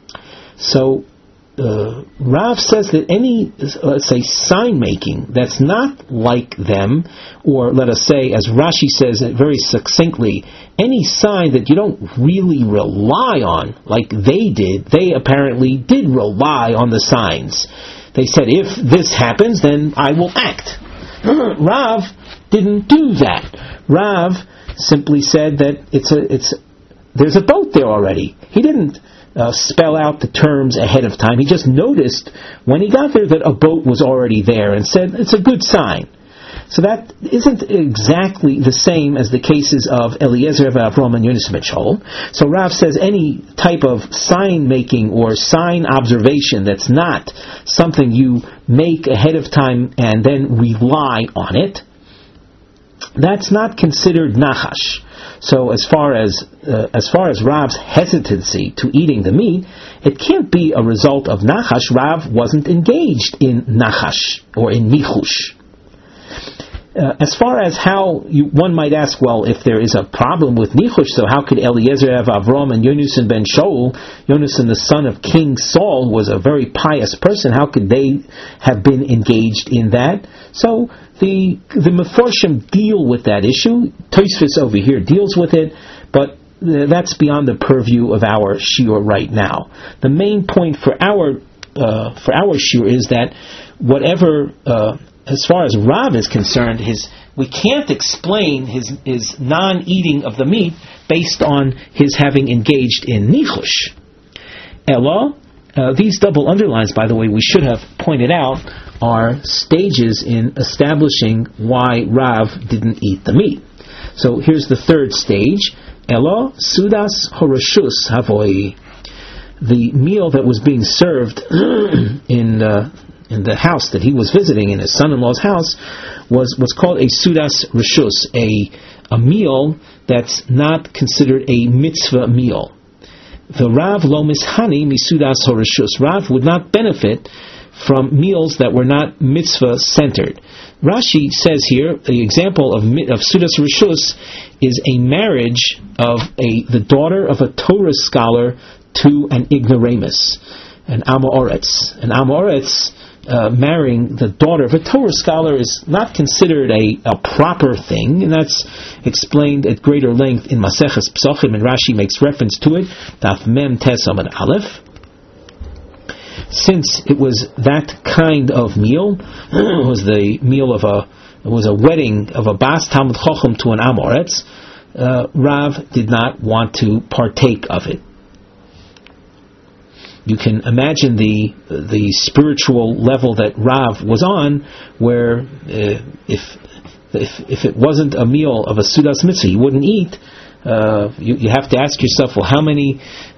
So Rav says that any, let's say, sign making that's not like them, or let us say, as Rashi says it very succinctly, any sign that you don't really rely on, like they did. They apparently did rely on the signs. They said, if this happens, then I will act. Rav didn't do that. Rav simply said that there's a boat there already. He didn't spell out the terms ahead of time. He just noticed when he got there that a boat was already there and said, it's a good sign. So that isn't exactly the same as the cases of Eliezer eved Avram and Yonasan ben Shaul. So Rav says any type of sign making or sign observation that's not something you make ahead of time and then rely on it, that's not considered nachash. So as far as Rav's hesitancy to eating the meat, it can't be a result of nachash. Rav wasn't engaged in nachash or in nichush. As far as how one might ask, well, if there is a problem with nichush, so how could Eliezer eved Avram and Yonasan ben Shaul, Yonasan the son of King Saul was a very pious person, how could they have been engaged in that? So the Meforshim deal with that issue. Tosfos over here deals with it, but that's beyond the purview of our shiur right now. The main point for our shiur is that whatever, as far as Rav is concerned, we can't explain his non-eating of the meat based on his having engaged in nichush. Ella, these double underlines, by the way, we should have pointed out, are stages in establishing why Rav didn't eat the meat. So here's the third stage. Ella sudas horashus havoi. The meal that was being served in the house that he was visiting, in his son-in-law's house, was called a sudas rishus, a meal that's not considered a mitzvah meal. The Rav lo mishani misudas horashus. Rav would not benefit from meals that were not mitzvah centered. Rashi says here the example of sudas rishus is a marriage of the daughter of a Torah scholar to an ignoramus, an amoretz. An amoretz marrying the daughter of a Torah scholar is not considered a proper thing, and that's explained at greater length in Maseches Psachim, and Rashi makes reference to it, Daf Mem Tes Amud Aleph. Since it was that kind of meal, it was the meal of a wedding of a Bas Talmud Chacham to an Amoretz, Rav did not want to partake of it. You can imagine the spiritual level that Rav was on, where if it wasn't a meal of a Sudas Mitzvah, he wouldn't eat. You have to ask yourself, well, how many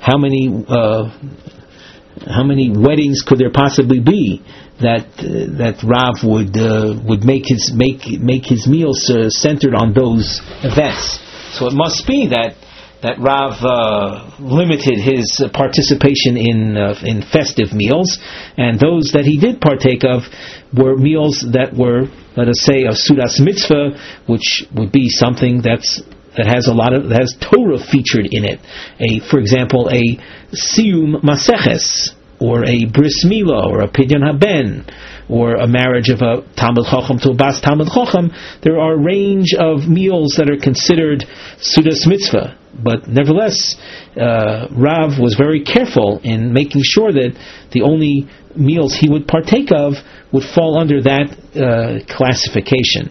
weddings could there possibly be that Rav would make his meals centered on those events? So it must be that that Rav limited his participation in festive meals, and those that he did partake of were meals that were, let us say, a Sudas Mitzvah, which would be something that has Torah featured in it. For example, a Siyum Maseches, or a Bris Milah, or a Pidyon Haben, or a marriage of a Talmud Chacham to a Bas Talmud Chacham. There are a range of meals that are considered Sudas Mitzvah, but nevertheless, Rav was very careful in making sure that the only meals he would partake of would fall under that classification.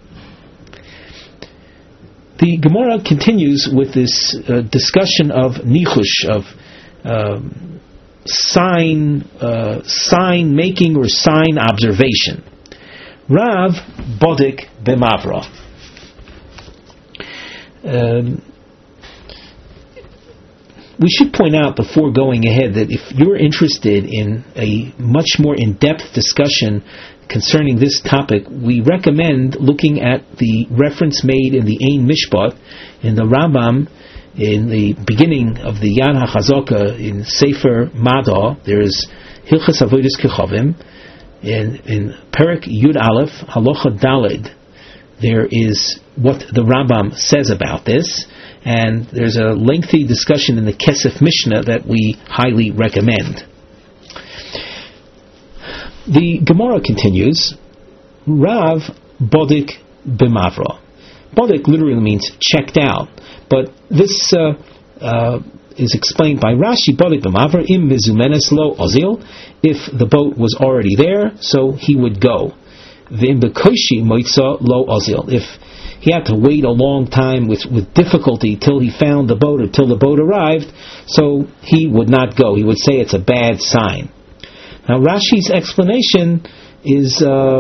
The Gemara continues with this discussion of nichush, of sign making or sign observation. Rav bodik b'mavra. We should point out before going ahead that if you're interested in a much more in-depth discussion concerning this topic, we recommend looking at the reference made in the Ein Mishpat, in the Rambam, in the beginning of the Yad HaChazaka, in Sefer Mada. There is Hilchas Avodas Kechavim, in Perek Yud Aleph, Halacha Daled. There is what the Rambam says about this, and there's a lengthy discussion in the Kesef Mishnah that we highly recommend. The Gemara continues, Rav bodik b'mavra. Bodik literally means checked out, but this is explained by Rashi. Bodik b'mavra im mizumenes lo ozil. If the boat was already there, so he would go. V'im bekoshi moitza lo ozil. If he had to wait a long time with difficulty till he found the boat or till the boat arrived, so he would not go. He would say it's a bad sign. Now Rashi's explanation is a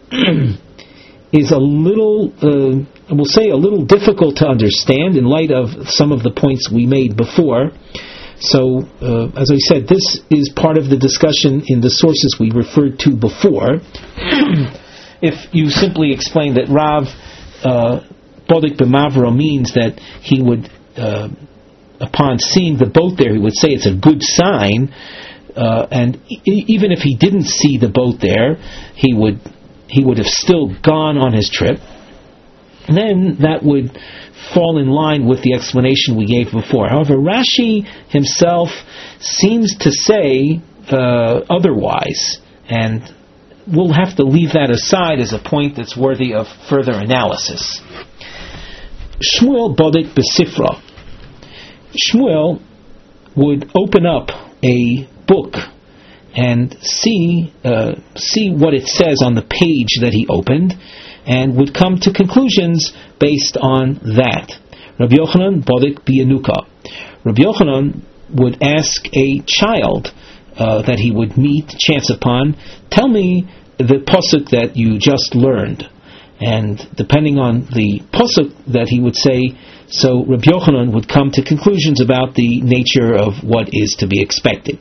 little, we'll say, a little difficult to understand in light of some of the points we made before. So, as I said, this is part of the discussion in the sources we referred to before. If you simply explain that Rav bodik b'mavra means that he would, upon seeing the boat there, he would say it's a good sign. And even if he didn't see the boat there, he would have still gone on his trip. And then that would fall in line with the explanation we gave before. However, Rashi himself seems to say otherwise, and we'll have to leave that aside as a point that's worthy of further analysis. Shmuel bodik b'sifra. Shmuel would open up a book and see what it says on the page that he opened, and would come to conclusions based on that. Rabbi Yochanan bodik biyanuka. Rabbi Yochanan would ask a child that he would chance upon, tell me the pasuk that you just learned, and depending on the pasuk that he would say, so Rabbi Yochanan would come to conclusions about the nature of what is to be expected.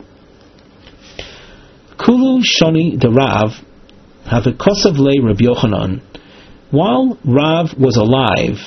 Kulu shoni de Rav have a kosav le Rabbi Yochanan. While Rav was alive,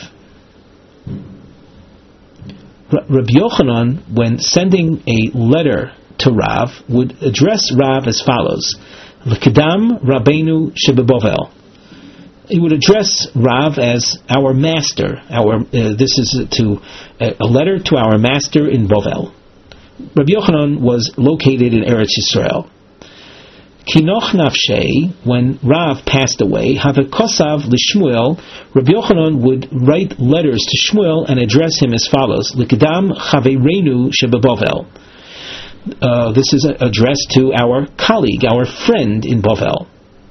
Rabbi Yochanan, when sending a letter to Rav, would address Rav as follows: L'kedam Rabbeinu shebeBovel. He would address Rav as our master. This is a letter to our master in Bovel. Rabbi Yochanan was located in Eretz Yisrael. Kinoch nafshei, when Rav passed away, have a kosav l'Shmuel. Rabbi Yochanan would write letters to Shmuel and address him as follows: L'kedam chavereinu shebeBovel. This is addressed to our colleague, our friend in Bovel.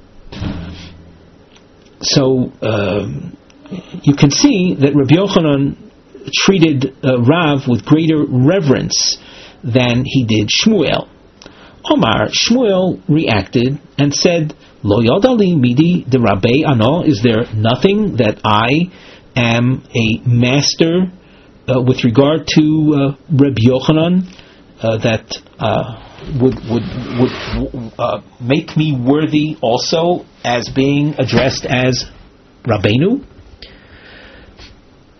So you can see that Rabbi Yochanan treated Rav with greater reverence than he did Shmuel. Omar, Shmuel reacted and said, Lo yodali midi de Rabbi ano, is there nothing that I am a master with regard to Rabbi Yochanan that would make me worthy also as being addressed as Rabbeinu?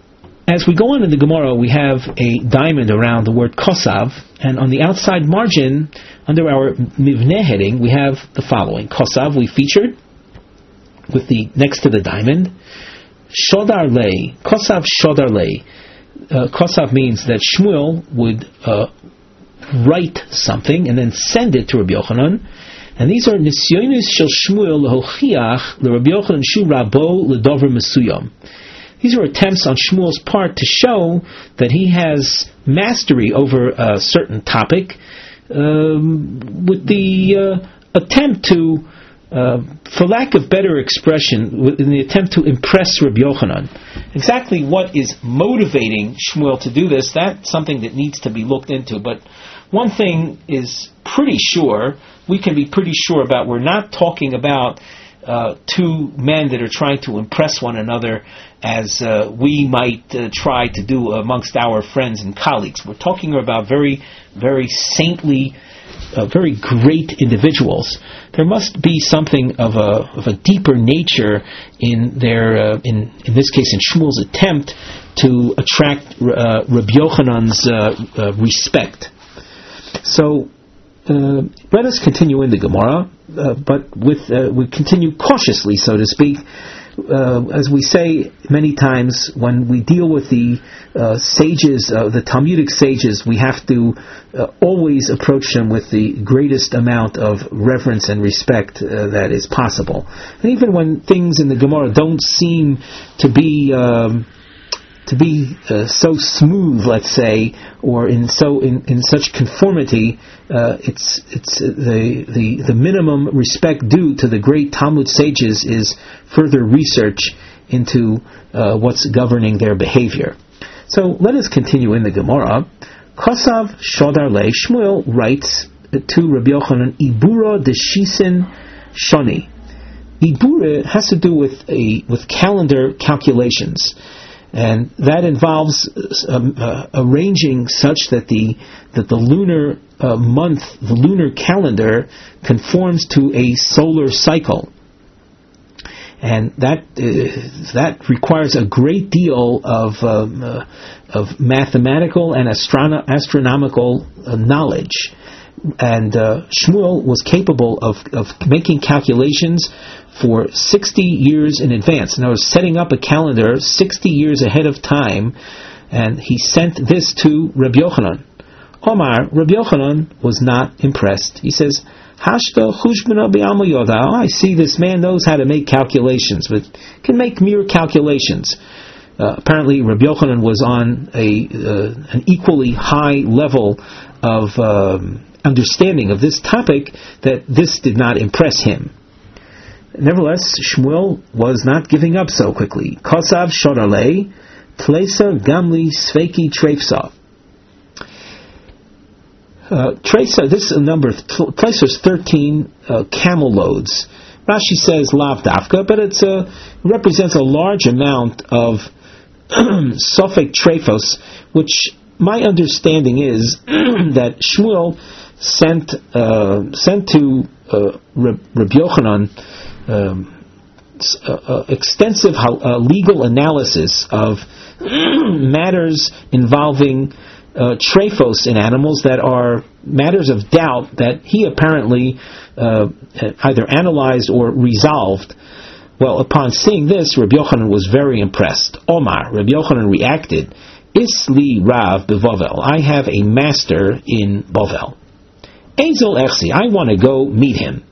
as we go on in the Gemara, we have a diamond around the word kosav, and on the outside margin, under our mivneh heading, we have the following. Kosav we featured with the next to the diamond. Shodar lei, kosav shodar lei. Kosav means that Shmuel would write something and then send it to Rabbi Yochanan. And these are nisyonis shel Shmuel lehochiach leRabbi Yochanan shu rabo ledover mesuyam. These are attempts on Shmuel's part to show that he has mastery over a certain topic, with the attempt to, for lack of better expression, in the attempt to impress Rabbi Yochanan. Exactly what is motivating Shmuel to do this, that's something that needs to be looked into. But one thing is pretty sure, we can be pretty sure about, we're not talking about two men that are trying to impress one another as we might try to do amongst our friends and colleagues. We're talking about very, very saintly, very great individuals. There must be something of a deeper nature in their, in this case, in Shmuel's attempt to attract Rabbi Yochanan's respect. So let us continue in the Gemara, but we continue cautiously, so to speak. As we say many times, when we deal with the sages, the Talmudic sages, we have to always approach them with the greatest amount of reverence and respect that is possible. And even when things in the Gemara don't seem to be so smooth, let's say, or in such conformity, it's the minimum respect due to the great Talmud sages is further research into what's governing their behavior. So let us continue in the Gemara. Kosav Shodar Le, Shmuel writes to Rabbi Yochanan, Ibura Deshisin Shoni. Ibura has to do with calendar calculations. And that involves arranging such that the lunar month, the lunar calendar, conforms to a solar cycle, and that requires a great deal of mathematical and astronomical knowledge. And Shmuel was capable of making calculations for 60 years in advance. In other words, setting up a calendar 60 years ahead of time, and he sent this to Rabbi Yochanan. Omar, Rabbi Yochanan was not impressed. He says, Hashta chushbana b'alma yoda. I see this man knows how to make calculations, but can make mere calculations. Apparently, Rabbi Yochanan was on an equally high level of understanding of this topic, that this did not impress him. Nevertheless, Shmuel was not giving up so quickly. Kosav Shodalei, Tlesa Gamli Sveiki Trefsa. Trefsa, this number, Tlesa's 13 camel loads. Rashi says Lav Dafka, but it represents a large amount of Sofek Trefos, which my understanding is that Shmuel sent to Rabbi Yochanan extensive legal analysis of matters involving trephos in animals that are matters of doubt that he apparently either analyzed or resolved. Well, upon seeing this, Rabbi Yochanan was very impressed. Omar, Rabbi Yochanan reacted, Isli Rav beVovel. I have a master in Bovel. Ezel Echsi, I want to go meet him.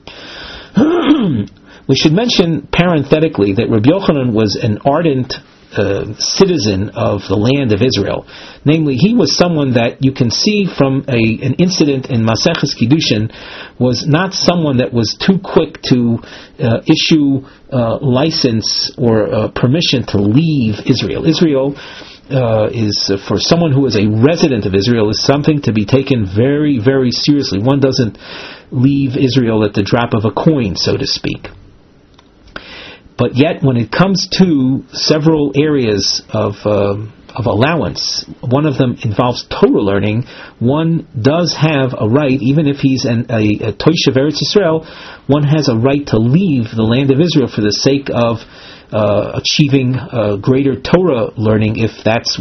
We should mention parenthetically that Rabbi Yochanan was an ardent citizen of the land of Israel. Namely, he was someone that you can see from an incident in Maseches Kiddushin, was not someone that was too quick to issue license or permission to leave Israel. Israel is, for someone who is a resident of Israel, is something to be taken very, very seriously. One doesn't leave Israel at the drop of a coin, so to speak. But yet, when it comes to several areas of allowance, one of them involves Torah learning, one does have a right, even if he's a Toshav Eretz Yisrael, one has a right to leave the land of Israel for the sake of achieving greater Torah learning if that's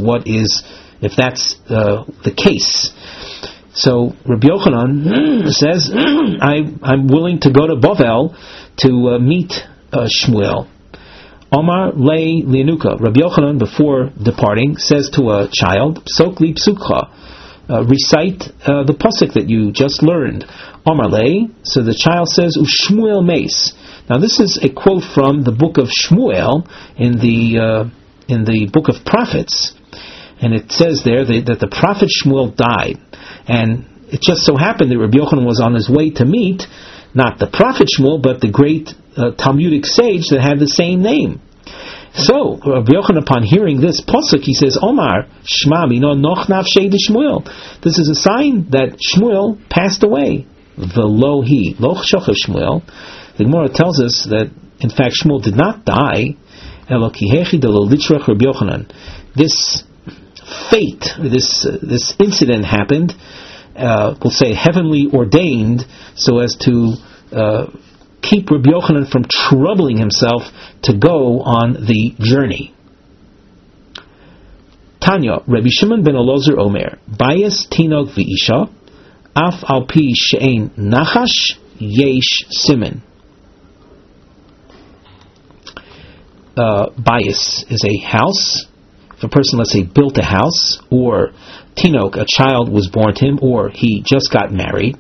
the case. So Rabbi Yochanan says, I'm willing to go to Bavel to meet Shmuel. Omar lei lianuka. Rabbi Yochanan, before departing, says to a child, Psok li psukha, recite the pasuk that you just learned. Omar lei. So the child says, Ushmuel meis. Now this is a quote from the book of Shmuel in the book of prophets, and it says there that the prophet Shmuel died, and it just so happened that Rabbi Yochanan was on his way to meet not the prophet Shmuel, but the great Talmudic sage that had the same name. So Rabbi Yochanan, upon hearing this pasuk, he says, Omar Shma mino noch nafshei de Shmuel. This is a sign that Shmuel passed away. V'lo hi loch shochav Shmuel. The Gemara tells us that in fact Shmuel did not die. This fate, this incident happened, we'll say heavenly ordained, so as to keep Rabbi Yochanan from troubling himself to go on the journey. Tanya, Rabbi Shimon ben Elazar Omer, Bayis Tinog v'Isha, Af al pi she'ein nachash yesh simen. Bias is a house. If a person, let's say, built a house, or Tinok, a child was born to him, or he just got married,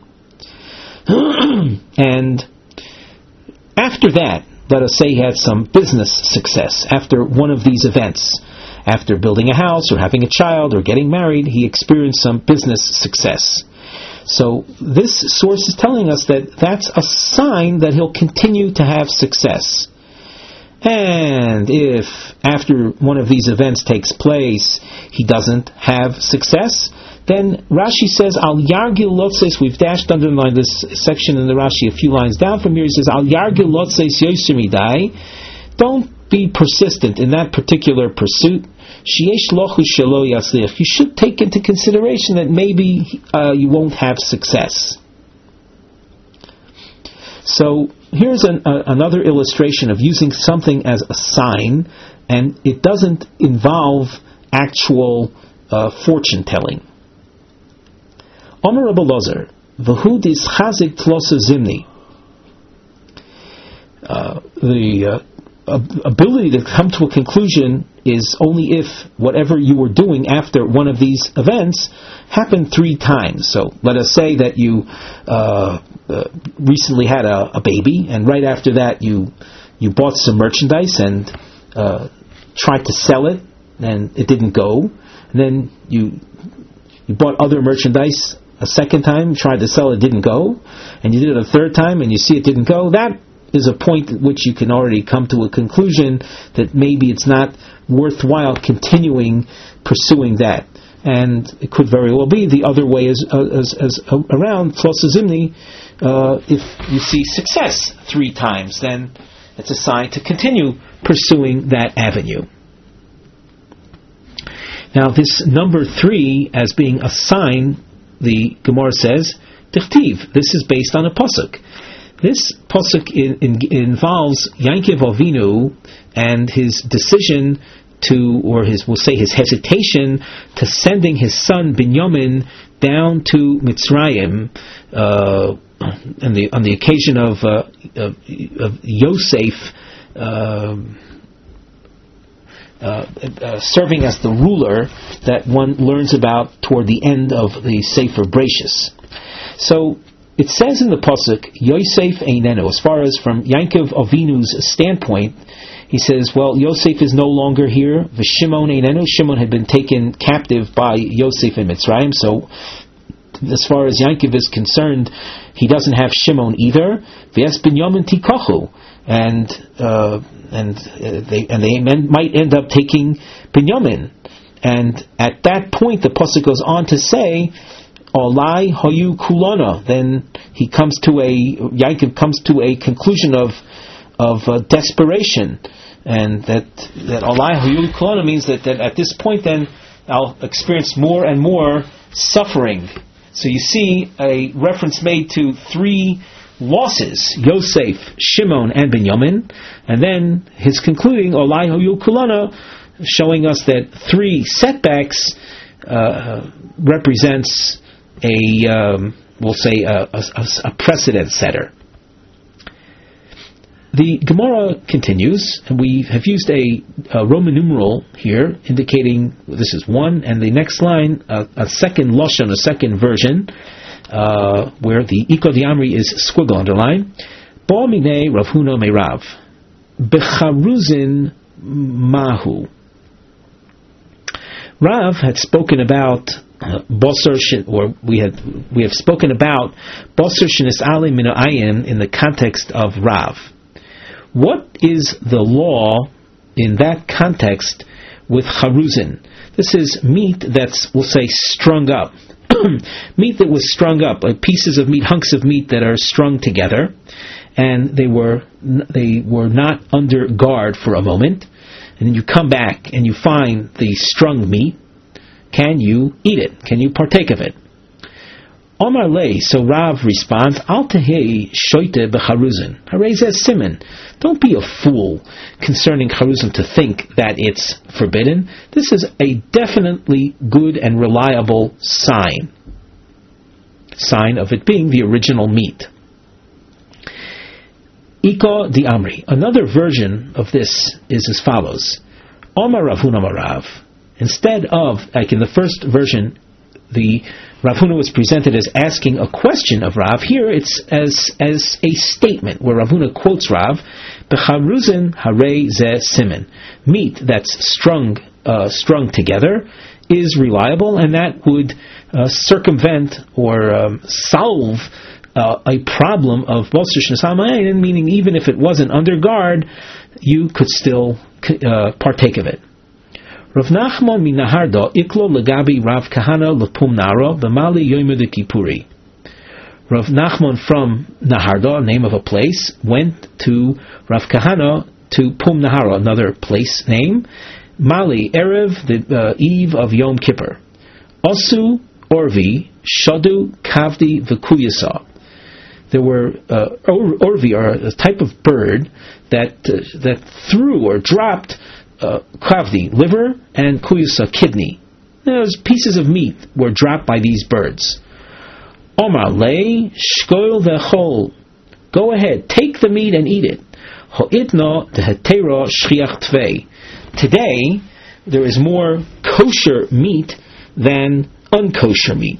and after that, let us say he had some business success after one of these events. After building a house, or having a child, or getting married, he experienced some business success. So this source is telling us that that's a sign that he'll continue to have success. And if after one of these events takes place, he doesn't have success, then Rashi says, Al Yargil Lotses, we've dashed underline this section in the Rashi a few lines down from here, he says, Al Yargil Lotses Yosimidai, don't be persistent in that particular pursuit. Sheyesh Lochu Shelo Yasliach, you should take into consideration that maybe you won't have success. So here's another illustration of using something as a sign, and it doesn't involve actual fortune telling. Omer Rabbi Elazar, v'hu dis chazik tlosa zimni. The ability to come to a conclusion is only if whatever you were doing after one of these events happened 3 times. So let us say that you recently had a baby, and right after that you bought some merchandise and tried to sell it, and it didn't go. And then you bought other merchandise a second time, tried to sell it, didn't go. And you did it a third time, and you see it didn't go. That is a point at which you can already come to a conclusion that maybe it's not worthwhile continuing pursuing that. And it could very well be the other way as around Tlosa Zimni. If you see success 3 times, then it's a sign to continue pursuing that avenue. Now, this number 3 as being a sign, the Gemara says, Tichtiv. This is based on a pasuk. This pasuk involves Yankov Avinu and his decision to, or we'll say his hesitation to sending his son Binyamin down to Mitzrayim on the occasion of Yosef serving as the ruler that one learns about toward the end of the Sefer Bereishis. So it says in the pasuk, Yosef einenu. As far as from Yankov Avinu's standpoint, he says, well, Yosef is no longer here. V'Shimon einenu. Shimon had been taken captive by Yosef in Mitzrayim. So, as far as Yankov is concerned, he doesn't have Shimon either. V'es Binyamin tikachu, and they might end up taking Binyamin. And at that point, the pasuk goes on to say, Olai hoyu kulana. Then Yankov comes to a conclusion of desperation, and that Olai hoyu kulana means that at this point then I'll experience more and more suffering. So you see a reference made to 3 losses, Yosef, Shimon, and Binyamin, and then his concluding, Olai Hoyu Kulana, showing us that 3 setbacks represents we'll say a precedent setter. The Gemara continues, and we have used a Roman numeral here, indicating this is 1, and the next line, a second lashon, a second version, where the Iko di Amri is squiggle underline. Ba minei Rav Huna meirav becharuzin mahu. Rav had spoken about we have spoken about Basar Shinis Ali Min Ayin in the context of Rav. What is the law in that context with charuzin? This is meat that's, we'll say, strung up. Meat that was strung up, like pieces of meat, hunks of meat that are strung together, and they were not under guard for a moment, and then you come back and you find the strung meat. Can you eat it? Can you partake of it? Omar lei, so Rav responds, Al tehei shoite b'charuzin. Harei zeh siman. Don't be a fool concerning charuzin to think that it's forbidden. This is a definitely good and reliable sign of it being the original meat. Iko di Amri. Another version of this is as follows. Omar Rav Huna Marav. Instead of, like in the first version, the Rav Huna was presented as asking a question of Rav. Here it's as a statement where Rav Huna quotes Rav, B'charuzin harei zeh siman. Meat that's strung together is reliable, and that would circumvent or solve a problem of Basar Shinis Ali, meaning even if it wasn't under guard, you could still partake of it. Rav Nachman min Naharda iklo legabi Rav Kahana lepum naro b'mali yomer de Kippuri. Rav Nachman from Naharda, name of a place, went to Rav Kahana to Pum Nahara, another place name, Mali erev, the eve of Yom Kippur. Asu orvi shadu kavdi v'kuyasa. There were orvi, are a type of bird that threw or dropped kavdi, liver, and kuyasa, kidney. Those pieces of meat were dropped by these birds. Omar lei shkoil v'chol. Go ahead, take the meat and eat it. Ho'itno tehetero shchiach tvei. Today, there is more kosher meat than unkosher meat.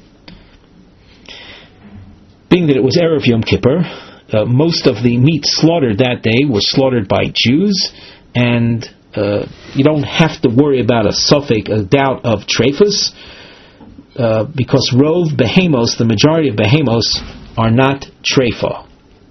Being that it was Erev Yom Kippur, most of the meat slaughtered that day was slaughtered by Jews, and you don't have to worry about a doubt of treifus, because rov behemos, the majority of behemos, are not treifa.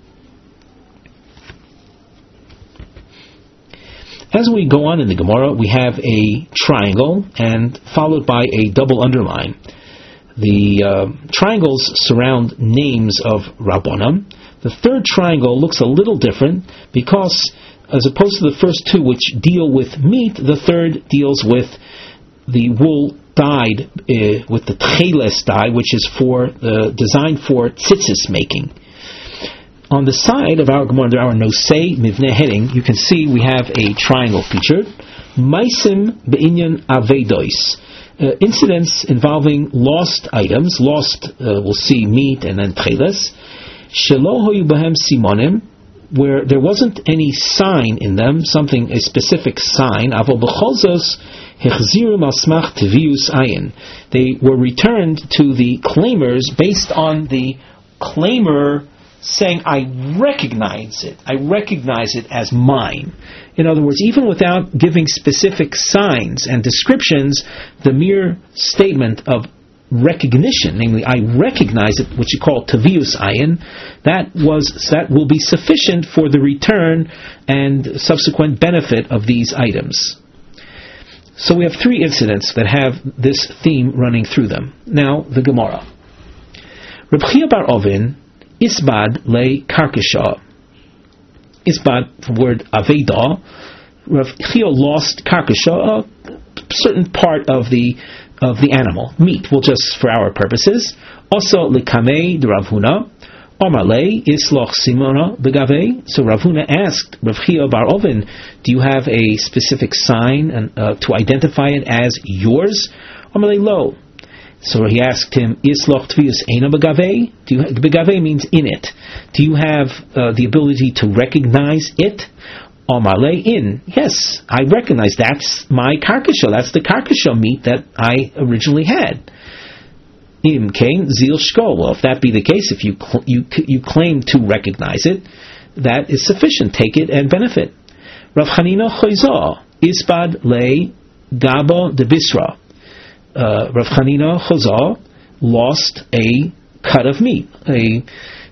As we go on in the Gemara, we have a triangle and followed by a double underline. The triangles surround names of Rabbanim. The third triangle looks a little different because, as opposed to the first two, which deal with meat, the third deals with the wool dyed with the tcheles dye, which is designed for tzitzis making. On the side of our Gemara, under our Nosei Mivneh heading, you can see we have a triangle featured. Maisim be'inyan avedois. Incidents involving lost items. Lost, we'll see meat and then tcheles. Shelo hoyu bahem simonim, where there wasn't any sign in them, a specific sign. Avol b'cholzos hechzirim al smach tevius ayin. They were returned to the claimers based on the claimer saying, I recognize it as mine. In other words, even without giving specific signs and descriptions, the mere statement of recognition, namely, I recognize it, which you call tavius ayin, that will be sufficient for the return and subsequent benefit of these items. So we have three incidents that have this theme running through them. Now, the Gemara. Reb Chia bar Ovin Isbad le karkasha. Isbad, from the word aveda. Rav Chia lost karkasha, a certain part of the animal, meat. Well, just for our purposes. Also lekamei de Rav Huna. Omarle isloch simona begave. So Rav Huna asked Rav Chia bar Ovin, do you have a specific sign to identify it as yours? Omarle lo. So he asked him, isloch tvius eina begave? Begave means in it. Do you have the ability to recognize it? Omarle in. Yes, I recognize that's my karkasha. That's the karkasha meat that I originally had. Im kain zil shkol. Well, if that be the case, if you claim to recognize it, that is sufficient. Take it and benefit. Rav Chanina choizah ispad le gabo de bisra. Rav Chanina choizah lost a cut of meat, a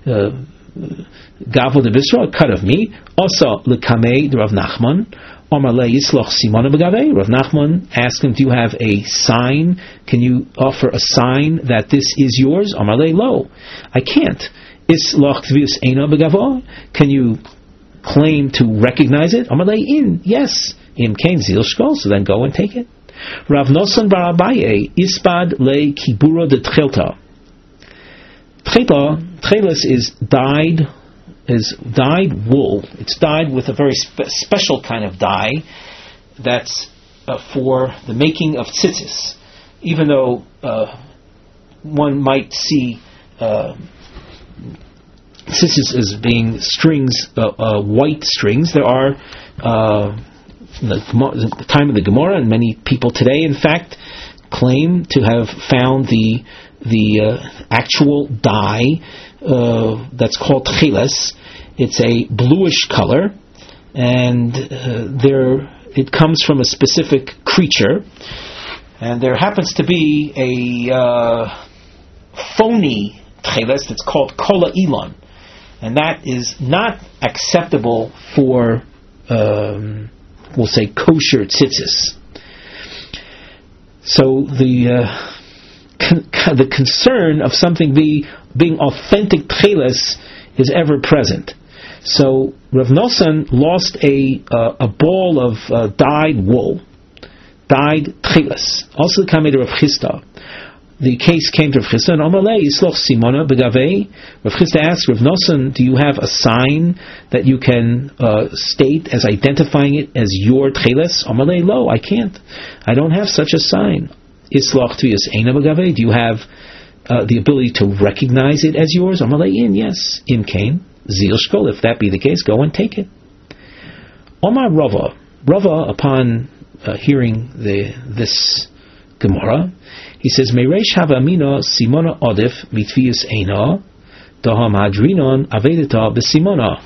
gabo de bisra, a cut of meat. Also lekamei de Rav Nachman. Omar le yisloch simona begave. Rav Nachman asked him, do you have a sign? Can you offer a sign that this is yours? Omar le lo. I can't. Isloch tvius eina begavo. Can you claim to recognize it? Omar le in. Yes. Im kain zil shkol. So then go and take it. Rav Noson bar Abaye ispad le kibura de tchelta. Tchelas is dyed wool. It's dyed with a very special kind of dye that's for the making of tzitzis. Even though one might see tzitzis as being strings, white strings, there are from the time of the Gemara, and many people today, in fact, claim to have found the actual dye that's called tcheles. It's a bluish color, and it comes from a specific creature, and there happens to be a phony tcheles that's called kola ilon, and that is not acceptable for we'll say kosher tzitzis. So the concern of something being authentic tcheles is ever present. So Rav Nosson lost a ball of dyed wool, dyed tcheles. Also the Kamei Rav Chisda. The case came to Rav Chisda, and Amalei Yisloch Simona Begavei. Rav Chisda asked Rav Nosson, do you have a sign that you can state as identifying it as your tcheles? Amalei lo, I can't. I don't have such a sign. Isloch Tviyus Eina Begavei. Do you have the ability to recognize it as yours? Amalei in, yes. Im kain zil shkol. If that be the case, go and take it. Omar Rava, upon hearing this Gemara, he says, Meiresh hava amina simona odif mitvius eina daha mahadrinon avedita b'simona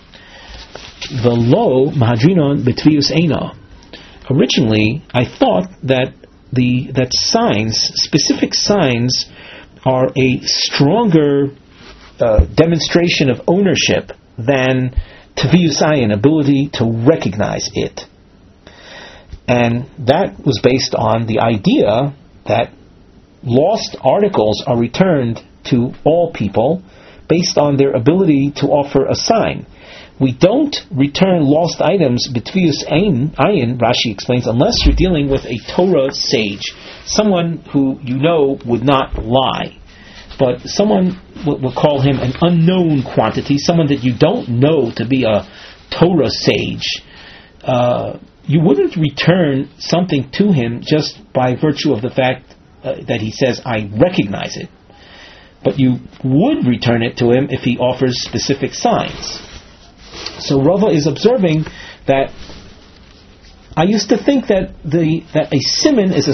v'lo mahadrinon b'tvius eina. Originally, I thought that specific signs, are a stronger demonstration of ownership than tvius ayin, ability to recognize it. And that was based on the idea that lost articles are returned to all people based on their ability to offer a sign. We don't return lost items b'tvius ayin, Rashi explains, unless you're dealing with a Torah sage, someone who you know would not lie. But someone, we'll call him an unknown quantity, someone that you don't know to be a Torah sage, you wouldn't return something to him just by virtue of the fact that he says, I recognize it. But you would return it to him if he offers specific signs. So Rava is observing that I used to think that a siman is a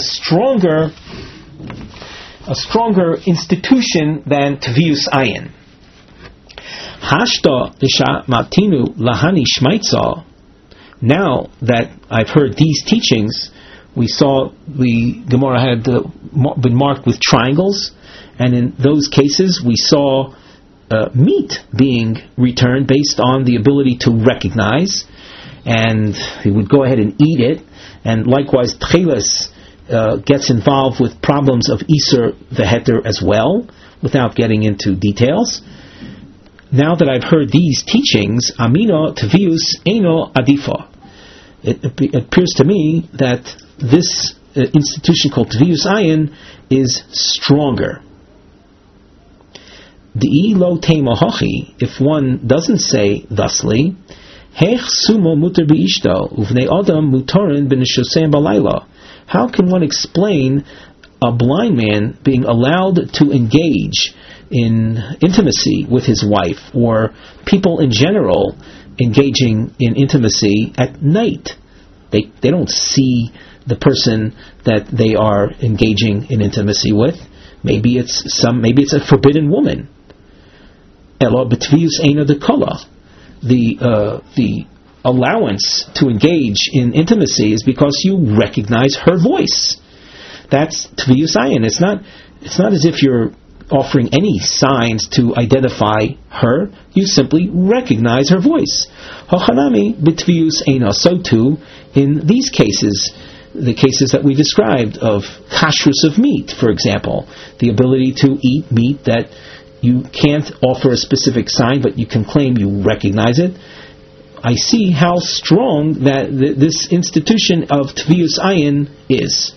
stronger institution than tvius ayin. Hashta l'sha matinu lahani shmaitza. Now that I've heard these teachings, we saw the Gemara had been marked with triangles, and in those cases we saw meat being returned based on the ability to recognize, and he would go ahead and eat it. And likewise, tcheles gets involved with problems of iser v'heter as well, without getting into details. Now that I've heard these teachings, amino tvius eino adifa. It appears to me that this institution called tvius ayin is stronger. Di lo tema hachi, if one doesn't say thusly, Hech sumo muter beishto, uvnei adam mutarin b'neshosem balayla. How can one explain a blind man being allowed to engage in intimacy with his wife, or people in general engaging in intimacy at night? They don't see the person that they are engaging in intimacy with. Maybe it's a forbidden woman. Elo betvius eina dekala. The allowance to engage in intimacy is because you recognize her voice. That's tvius ayin. It's not as if you're offering any signs to identify her. You simply recognize her voice. Hochanami bitvius eina. So too in these cases, the cases that we described of kashrus of meat, for example, the ability to eat meat that you can't offer a specific sign, but you can claim you recognize it. I see how strong that this institution of Tvius Ayin is.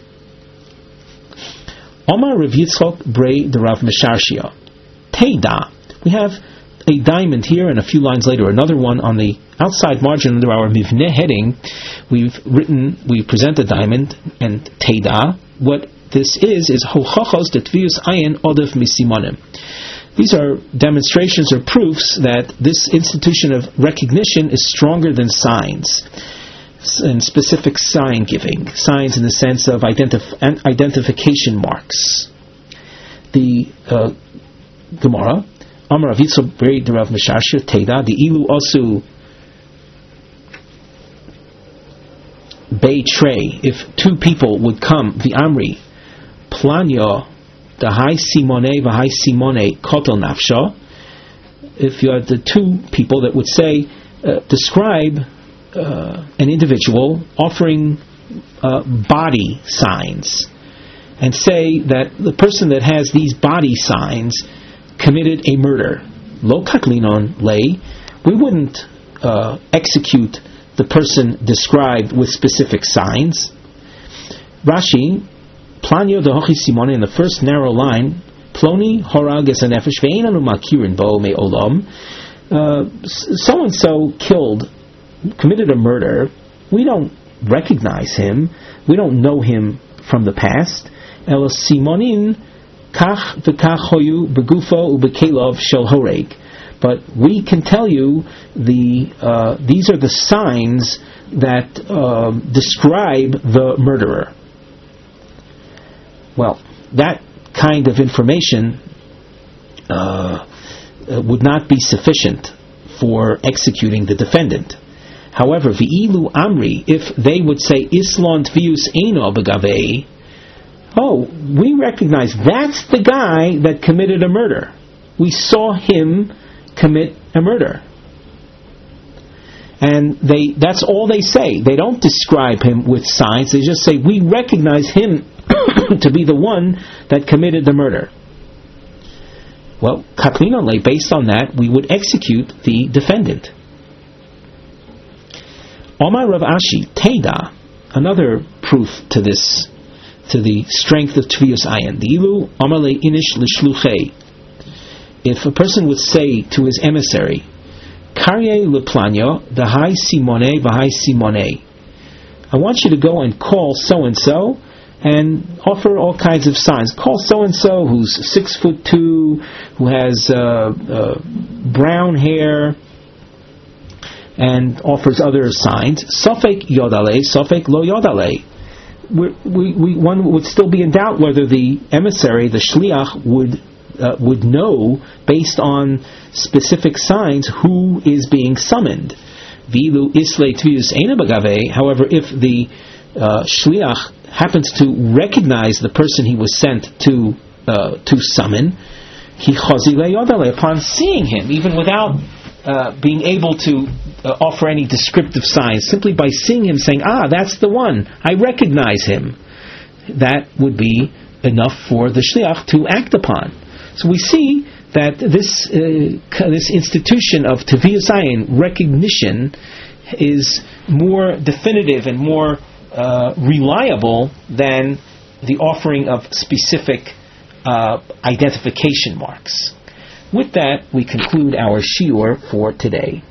Omar Rav Yitzchok Brei de Rav Mesharshia. Teida. We have a diamond here, and a few lines later, another one on the outside margin under our Mivneh heading. We present a diamond, and Teida. What this is Hochachos de Tvius Ayin Odev Misimonim. These are demonstrations or proofs that this institution of recognition is stronger than signs and specific sign giving. Signs in the sense of identification marks. The Gemara, Amar Avitzo Brei de Rav Mesharshia Teida, the Ilu Osu Bei Trey, if two people would come, the Amri, Planya, the Hai Simone, V'Hai Simone, Kotel Nafsha. If you had the two people that would say, describe an individual offering body signs, and say that the person that has these body signs committed a murder. Lo katlinon lay, we wouldn't execute the person described with specific signs. Rashi, Planyo dehochi Simone, in the first narrow line, Ploni horag es hanefesh ve'einanu makirin bo me olam. So and so committed a murder. We don't recognize him. We don't know him from the past. El Simonin kach v'kach hoyu begufo ubekelov shel horeg. But we can tell you these are the signs that describe the murderer. Well, that kind of information would not be sufficient for executing the defendant. However, v'ilu amri, if they would say islon tvius eino begavei, we recognize that's the guy that committed a murder. We saw him commit a murder. And that's all they say. They don't describe him with signs. They just say, we recognize him to be the one that committed the murder. Well, Katlinole, based on that, we would execute the defendant. Omar Rav Ashi, Teida, another proof to this, to the strength of Tvius Ayin. Dilu Omale Inish Lishluchei. If a person would say to his emissary, Karye Leplanyo, V'Hai Simone, V'Hai Simone, I want you to go and call so-and-so and offer all kinds of signs. Call so-and-so who's 6'2", who has brown hair, and offers other signs. Sofek Yodale, Sofek Lo Yodale. One would still be in doubt whether the emissary, the shliach, would know based on specific signs who is being summoned. Vilu Isle Tvius Eina Bagave. However, if the shliach happens to recognize the person he was sent to summon, he chazi le'yodale, upon seeing him, even without being able to offer any descriptive signs, simply by seeing him, saying, that's the one, I recognize him, that would be enough for the shliach to act upon. So we see that this institution of Tvius Ayin, recognition, is more definitive and more reliable than the offering of specific identification marks. With that, we conclude our shiur for today.